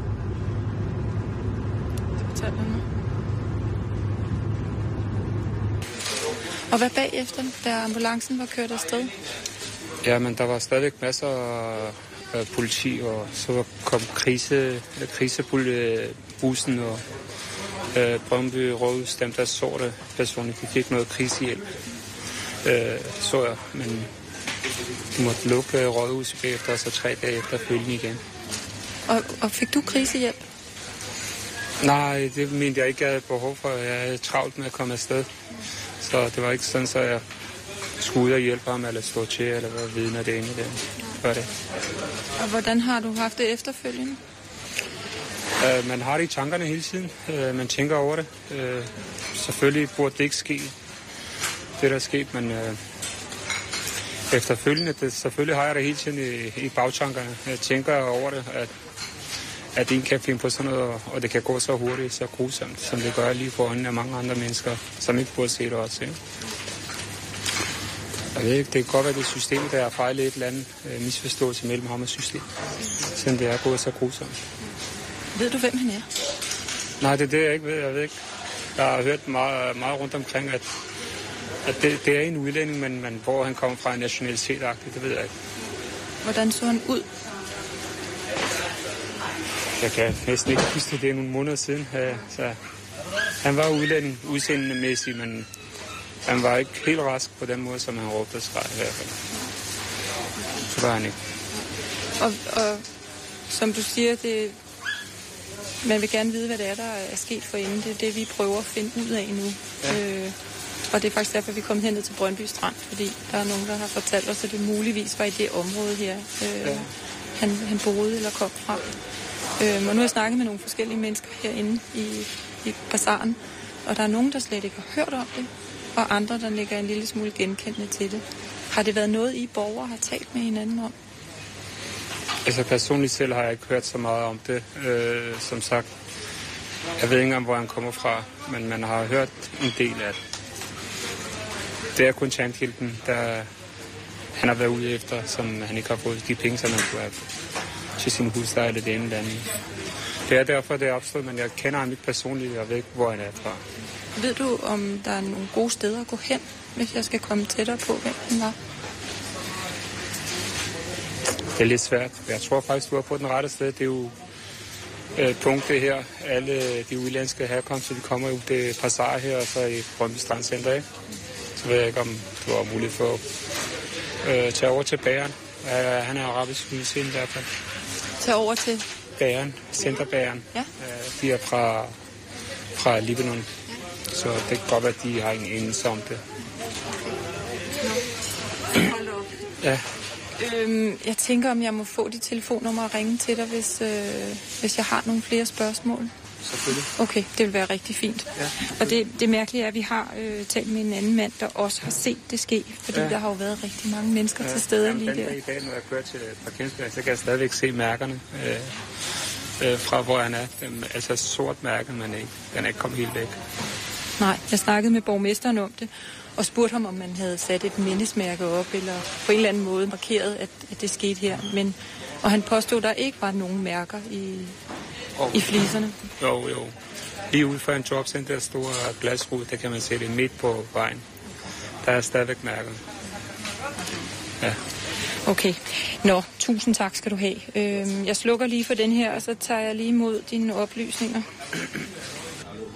[SPEAKER 5] Det fortalte han mig. Og hvad bagefter, da ambulancen var kørt afsted?
[SPEAKER 6] Ja, men der var stadigvæk masser af politi, og så kom krisebussen, og Brøndby Rådhus, dem der så det personligt, de fik noget krisehjælp, så jeg, men de måtte lukke Rådhuset bagefter, og så 3 dage efter følgende igen.
[SPEAKER 5] Og fik du krisehjælp?
[SPEAKER 6] Nej, det mente jeg ikke, jeg havde behov for. Jeg havde travlt med at komme afsted, så det var ikke sådan, så jeg skulle ud og hjælpe ham, eller stå til, eller være vidne af det ene det. Var det.
[SPEAKER 5] Og hvordan har du haft det efterfølgende?
[SPEAKER 6] Man har det i tankerne hele tiden. Man tænker over det. Selvfølgelig burde det ikke ske, det der er sket, men efterfølgende, selvfølgelig har jeg det hele tiden i bagtankerne. Jeg tænker over det, at en kan finde på sådan noget, og det kan gå så hurtigt, så grusomt, som det gør lige for øjnene af mange andre mennesker, som ikke burde se det også. Ikke? Jeg ved ikke, det kan godt være, det system, der er fejlet et eller andet misforståelse mellem ham og systemet, siden det er gået så grusomt.
[SPEAKER 5] Ved du, hvem han er?
[SPEAKER 6] Nej, det er det, jeg ikke ved. Jeg ved ikke. Jeg har hørt meget rundt omkring, at det er en udlænding, men hvor han kommer fra en nationalitet-agtigt, det ved jeg ikke.
[SPEAKER 5] Hvordan så han ud?
[SPEAKER 6] Jeg kan næsten ikke huske, det er nogle måneder siden. Så han var udlænding udseendemæssigt, men han var ikke helt rask på den måde, som han råbte sig i hvert fald. Så var han ikke.
[SPEAKER 5] Og som du siger, man vil gerne vide, hvad det er, der er sket for inden. Det er det, vi prøver at finde ud af nu. Ja. Og det er faktisk derfor, vi kom hen til Brøndby Strand, fordi der er nogen, der har fortalt os, at det muligvis var i det område her, han boede eller kom fra. Og nu har jeg snakket med nogle forskellige mennesker herinde i bazaren, og der er nogen, der slet ikke har hørt om det, og andre, der lægger en lille smule genkendende til det. Har det været noget, I borgere har talt med hinanden om?
[SPEAKER 6] Altså personligt selv har jeg ikke hørt så meget om det. Som sagt, jeg ved ikke engang, hvor han kommer fra, men man har hørt en del af det. Det er kun tandhjælpen, der han har været ude efter, som han ikke har fået de penge, som han kunne have til sin husleje eller det ene eller andet. Det er derfor, det er opstået, men jeg kender ham ikke personligt, og ved ikke, hvor han er fra.
[SPEAKER 5] Ved du, om der er nogle gode steder at gå hen, hvis jeg skal komme tættere på, hvem han var?
[SPEAKER 6] Det er lidt svært. Jeg tror faktisk, du er på den rette sted. Det er jo punktet her. Alle de udlandske herkomster, de kommer jo det Passar her, og så i Brøndby Strandcenter, ikke? Så ved jeg ikke, om du har mulighed for at tage over til bageren. Han er arabisk udseende i hvert fald.
[SPEAKER 5] Tage over til?
[SPEAKER 6] Bageren, centerbageren. Ja. De er fra Libanon. Så det kan godt være, at de har ingen enelse om det. Ja.
[SPEAKER 5] Jeg tænker, om jeg må få dit telefonnummer og ringe til dig, hvis jeg har nogle flere spørgsmål.
[SPEAKER 6] Selvfølgelig.
[SPEAKER 5] Okay, det vil være rigtig fint. Ja, og det mærkelige er, at vi har talt med en anden mand, der også har set det ske, fordi der har jo været rigtig mange mennesker til stede lige der.
[SPEAKER 6] I dag, når jeg kører til parkeringsplads, så kan jeg stadigvæk se mærkerne fra, hvor han er. Altså sort mærke, men den er ikke kommet helt væk.
[SPEAKER 5] Nej, jeg snakkede med borgmesteren om det, og spurgte ham, om man havde sat et mindesmærke op, eller på en eller anden måde markeret, at det skete her. Og han påstod, at der ikke var nogen mærker i fliserne.
[SPEAKER 6] Jo. Lige ude for en jobcenter, der store glasrude, der kan man se det midt på vejen. Der er stadigvæk mærker. Ja.
[SPEAKER 5] Okay. Nå, tusind tak skal du have. Jeg slukker lige for den her, og så tager jeg lige imod dine oplysninger.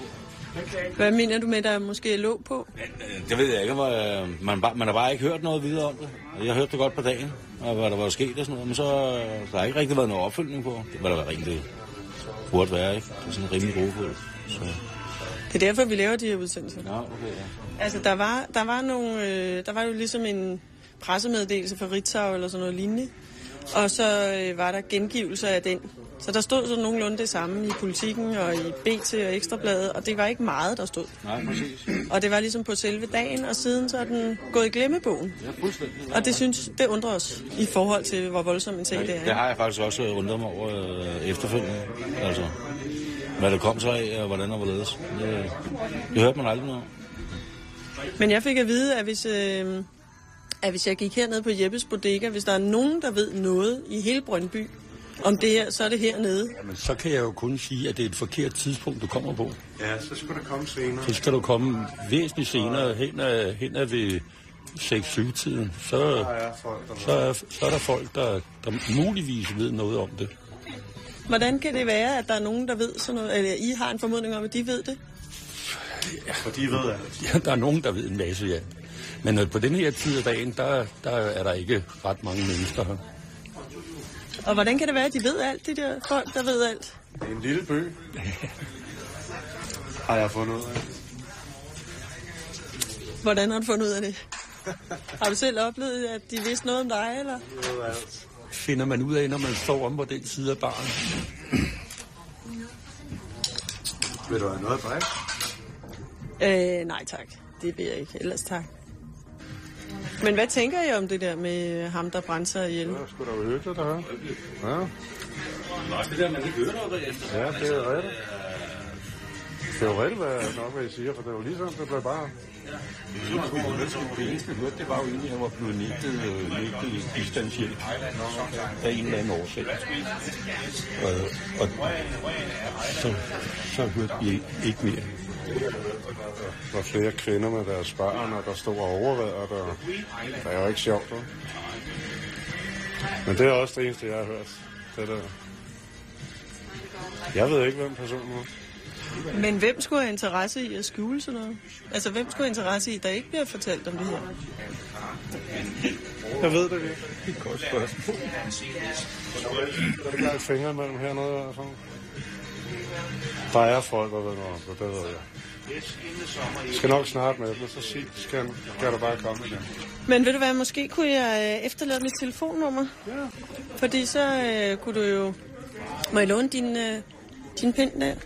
[SPEAKER 7] Hvad mener du med, der måske lå på?
[SPEAKER 11] Det ved jeg ikke. Man har bare ikke hørt noget videre om det. Jeg hørte det godt på dagen, og hvad der var sket og sådan noget, men så der har ikke rigtig været noget opfølgning på. Det var der rigtig burde være, ikke? Det er sådan en rimelig grofuld. Så.
[SPEAKER 7] Det er derfor, vi laver de her udsendelser.
[SPEAKER 11] Ja, okay, ja.
[SPEAKER 7] Altså, der var jo ligesom en pressemeddelelse fra Ritzau eller sådan noget lignende, og så var der gengivelser af den. Så der stod så nogenlunde det samme i Politikken og i BT og Ekstrabladet, og det var ikke meget, der stod.
[SPEAKER 11] Nej, præcis.
[SPEAKER 7] Og det var ligesom på selve dagen, og siden så er den gået i glemmebogen.
[SPEAKER 11] Ja, fuldstændig.
[SPEAKER 7] Og det undrer os i forhold til, hvor voldsom en sag det er.
[SPEAKER 11] Det har jeg faktisk også undret mig over efterfølgende. Altså, hvad det kom så af, og hvordan og hvorledes. Det hørte man aldrig noget.
[SPEAKER 7] Men jeg fik at vide, at hvis jeg gik hernede på Jeppes Bodega, hvis der er nogen, der ved noget i hele Brøndby om det her, så er det hernede.
[SPEAKER 10] Jamen, så kan jeg jo kun sige, at det er et forkert tidspunkt, du kommer på.
[SPEAKER 8] Ja, så skal du komme senere.
[SPEAKER 10] Så skal du komme væsentligt senere hen ad ved 6-7-tiden. Så er der folk, der muligvis ved noget om det.
[SPEAKER 7] Hvordan kan det være, at der er nogen, der ved sådan noget, eller I har en formodning om, at de ved det?
[SPEAKER 8] Ja, for de ved det.
[SPEAKER 10] Ja, der er nogen, der ved en masse, ja. Men på den her tid af dagen, der er der ikke ret mange mennesker her.
[SPEAKER 7] Og hvordan kan det være, at de ved alt, de der folk, der ved alt?
[SPEAKER 8] Det er en lille by. Har jeg fundet ud af.
[SPEAKER 7] Hvordan har du fundet ud af det? Har du selv oplevet, at de vidste noget om dig, eller?
[SPEAKER 10] Finder man ud af, når man står om på den side af baren.
[SPEAKER 8] Vil du have noget på
[SPEAKER 7] Nej tak, det vil jeg ikke. Ellers tak. Men hvad tænker I om det der med ham, der brændte sig ihjel?
[SPEAKER 8] Det er sgu da jo hyggeligt, der hører. Ja.
[SPEAKER 11] Det der, man ikke hører noget bagefter.
[SPEAKER 8] Ja, det er rigtigt. Det er jo rigtigt, hvad I siger, for det er jo ligesom, det blev bare...
[SPEAKER 10] Det eneste, jeg hørte, det var jo egentlig, at han var blevet nægtet bistandshjælp af en eller anden årsag. Og så hørte vi ikke mere.
[SPEAKER 8] Der var flere kvinder med deres børn, og der stod overværet, og det er jo ikke sjovt. Men det er også det eneste, jeg har hørt. Det der. Jeg ved ikke, hvem personen er.
[SPEAKER 7] Men hvem skulle have interesse i at skjule sådan noget? Altså, hvem skulle have interesse i, at der ikke bliver fortalt om det her?
[SPEAKER 8] Jeg ved det ikke. Det er et godt spørgsmål. Der er ikke engang fingre mellem hernede og sådan. Der er folk, der ved noget om det, det ved jeg. Jeg skal nok snart med det, så skal du bare komme igen.
[SPEAKER 7] Men ved du hvad, måske kunne jeg efterlade mit telefonnummer?
[SPEAKER 8] Ja.
[SPEAKER 7] Fordi så kunne du jo... Må jeg låne din pind der?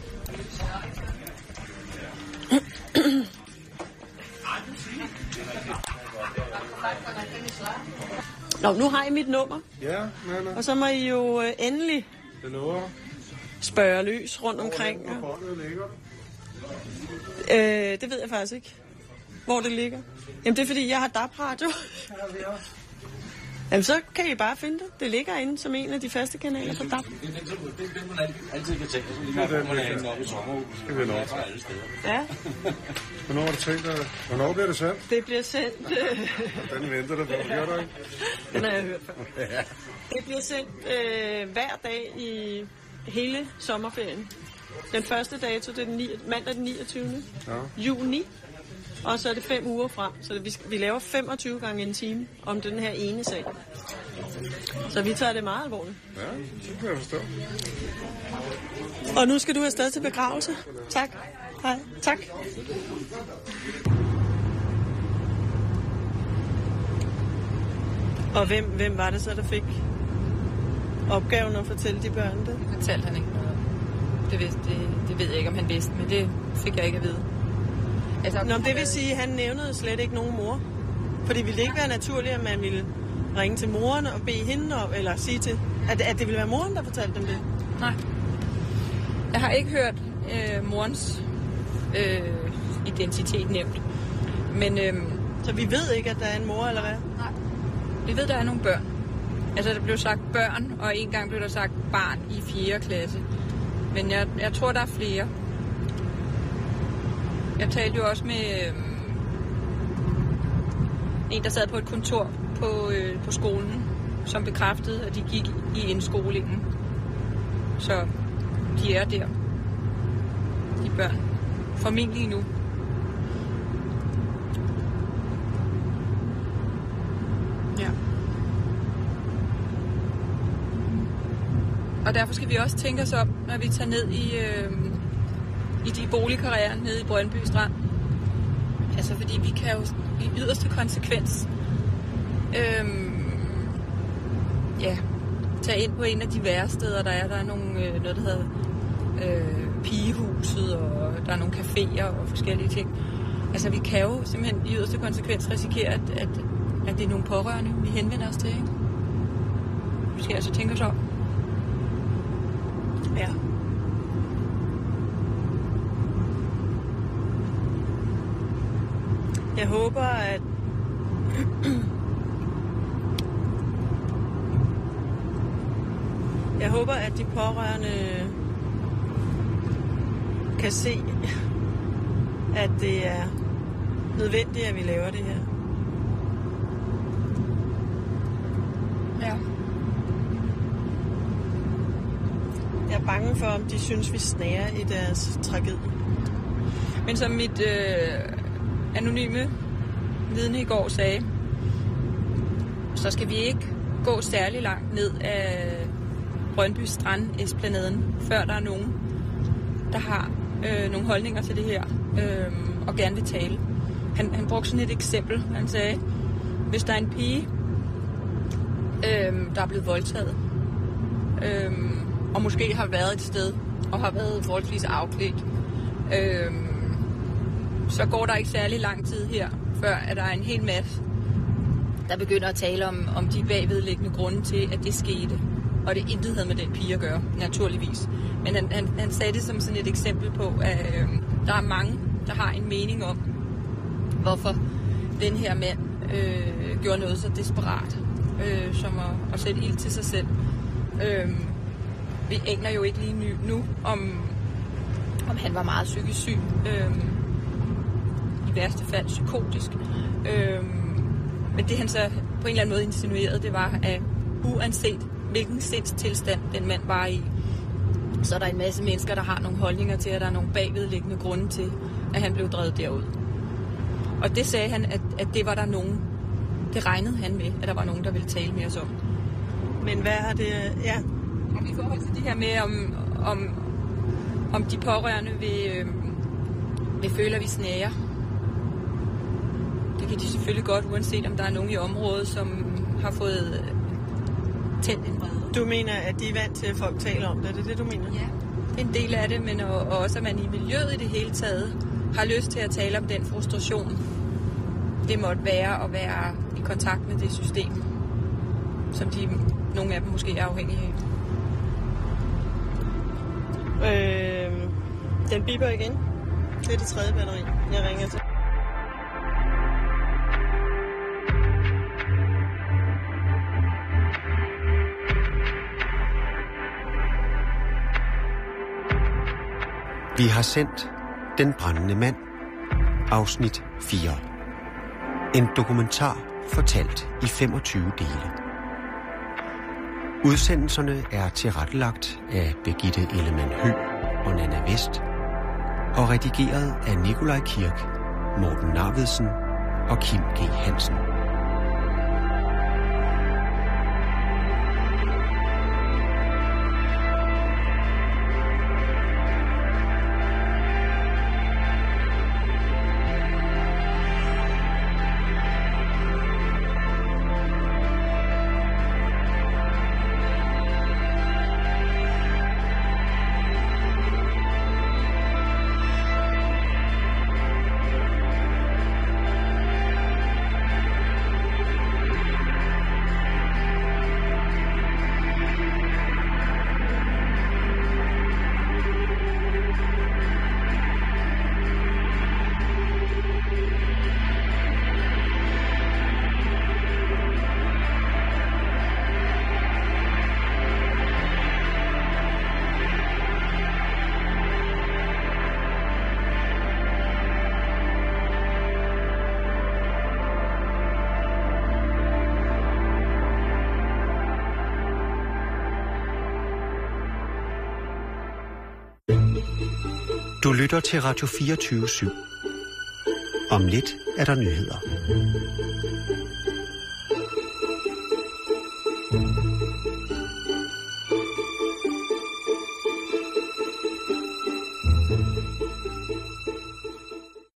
[SPEAKER 7] Nå, nu har I mit nummer.
[SPEAKER 8] Ja, nej.
[SPEAKER 7] Og så må I jo endelig spørge løs rundt omkring.
[SPEAKER 8] Hvor ligger
[SPEAKER 7] det ved jeg faktisk ikke, hvor det ligger. Jamen, det er fordi, jeg har DAB-radio. Jamen, så kan I bare finde det. Det ligger inde som en af de faste kanaler på DAB.
[SPEAKER 11] Det man altid kan tænke sig, lige meget man er hængt op i sommerhus.
[SPEAKER 8] Skal vi nå.
[SPEAKER 7] Ja.
[SPEAKER 8] Hvornår har du tænkt dig? Hvornår bliver det sendt?
[SPEAKER 7] Det bliver sendt...
[SPEAKER 8] Den venter du på, gør du ikke?
[SPEAKER 7] Den har jeg hørt før. Det bliver sendt hver dag i hele sommerferien. Den første dato, det er mandag den 29. juni. Og så er det 5 uger frem. Så vi laver 25 gange en time om den her ene sag. Så vi tager det meget alvorligt.
[SPEAKER 8] Ja, det kan jeg forstå.
[SPEAKER 7] Og nu skal du afsted til begravelse. Tak. Hej. Tak. Og hvem var det så, der fik opgaven at fortælle de børn det?
[SPEAKER 5] Det fortalte han ikke noget om. Det ved jeg ikke, om han vidste, men det fik jeg ikke at vide. Altså,
[SPEAKER 7] nå, det vil sige, at han nævnede slet ikke nogen mor. Fordi ville det ikke være naturligt, at man ville ringe til moren og bede hende om, eller sige til, at det ville være moren, der fortalte dem det?
[SPEAKER 5] Nej. Jeg har ikke hørt morens identitet nævnt. Men,
[SPEAKER 7] så vi ved ikke, at der er en mor, eller hvad?
[SPEAKER 5] Nej. Vi ved, der er nogle børn. Altså, der blev sagt børn, og en gang blev der sagt barn i 4. klasse. Men jeg tror, der er flere. Jeg talte jo også med en, der sad på et kontor på skolen, som bekræftede, at de gik i indskolingen. Så de er der, de børn. formentlig nu. Ja. Og derfor skal vi også tænke os om, når vi tager ned i de boligkarrierer nede i Brøndby Strand. Altså fordi vi kan jo i yderste konsekvens tage ind på en af de væresteder, der er. Der er noget, der hedder Pigehuset, og der er nogle caféer og forskellige ting. Altså vi kan jo simpelthen i yderste konsekvens risikere, at det er nogle pårørende, vi henvender os til, ikke? Vi skal altså tænke os om. Ja.
[SPEAKER 7] Jeg håber, at de pårørende kan se, at det er nødvendigt, at vi laver det her.
[SPEAKER 5] Ja.
[SPEAKER 7] Jeg er bange for, om de synes, vi snærer i deres tragedie.
[SPEAKER 5] Men som mit anonyme vidne i går sagde, så skal vi ikke gå særlig langt ned af Brøndby Strand Esplanaden, før der er nogen, der har nogle holdninger til det her og gerne vil tale. Han brugte sådan et eksempel. Han sagde, hvis der er en pige, der er blevet voldtaget, og måske har været et sted og har været forholdsvis afklædt, så går der ikke særlig lang tid her, før at der er en hel masse, der begynder at tale om de bagvedliggende grunde til, at det skete. Og det intet havde med den pige at gøre, naturligvis. Men han sagde det som sådan et eksempel på, at der er mange, der har en mening om, hvorfor den her mand gjorde noget så desperat, som at sætte ild til sig selv. Vi aner jo ikke lige nu, om han var meget psykisk syg. I værste fald psykotisk. Men det han så på en eller anden måde insinuerede, det var, at uanset hvilken sindstilstand den mand var i, så er der en masse mennesker, der har nogle holdninger til, at der er nogle bagvedliggende grunde til, at han blev drevet derud. Og det sagde han, at det var der nogen, det regnede han med, at der var nogen, der ville tale med os om.
[SPEAKER 7] Men hvad har det, ja?
[SPEAKER 5] I forhold til det her med, om de pårørende vil føle, at vi snærer. Det kan de selvfølgelig godt, uanset om der er nogen i området, som har fået tændt en vrede.
[SPEAKER 7] Du mener, at de er vant til, at folk taler om det? Er det det, du mener?
[SPEAKER 5] Ja, det er en del af det, men også, at man i miljøet i det hele taget har lyst til at tale om den frustration, det måtte være at være i kontakt med det system, som nogle af dem måske er afhængige af.
[SPEAKER 7] Den biber igen. Det er det tredje batteri, jeg ringer til.
[SPEAKER 3] Vi har sendt Den brændende mand, afsnit 4. En dokumentar fortalt i 25 dele. Udsendelserne er tilrettelagt af Birgitte Ellemann Høgh og Nanna Vest og redigeret af Nikolaj Kirk, Morten Narvedsen og Kim G. Hansen. Du lytter til Radio 24/7. Om lidt er der nyheder.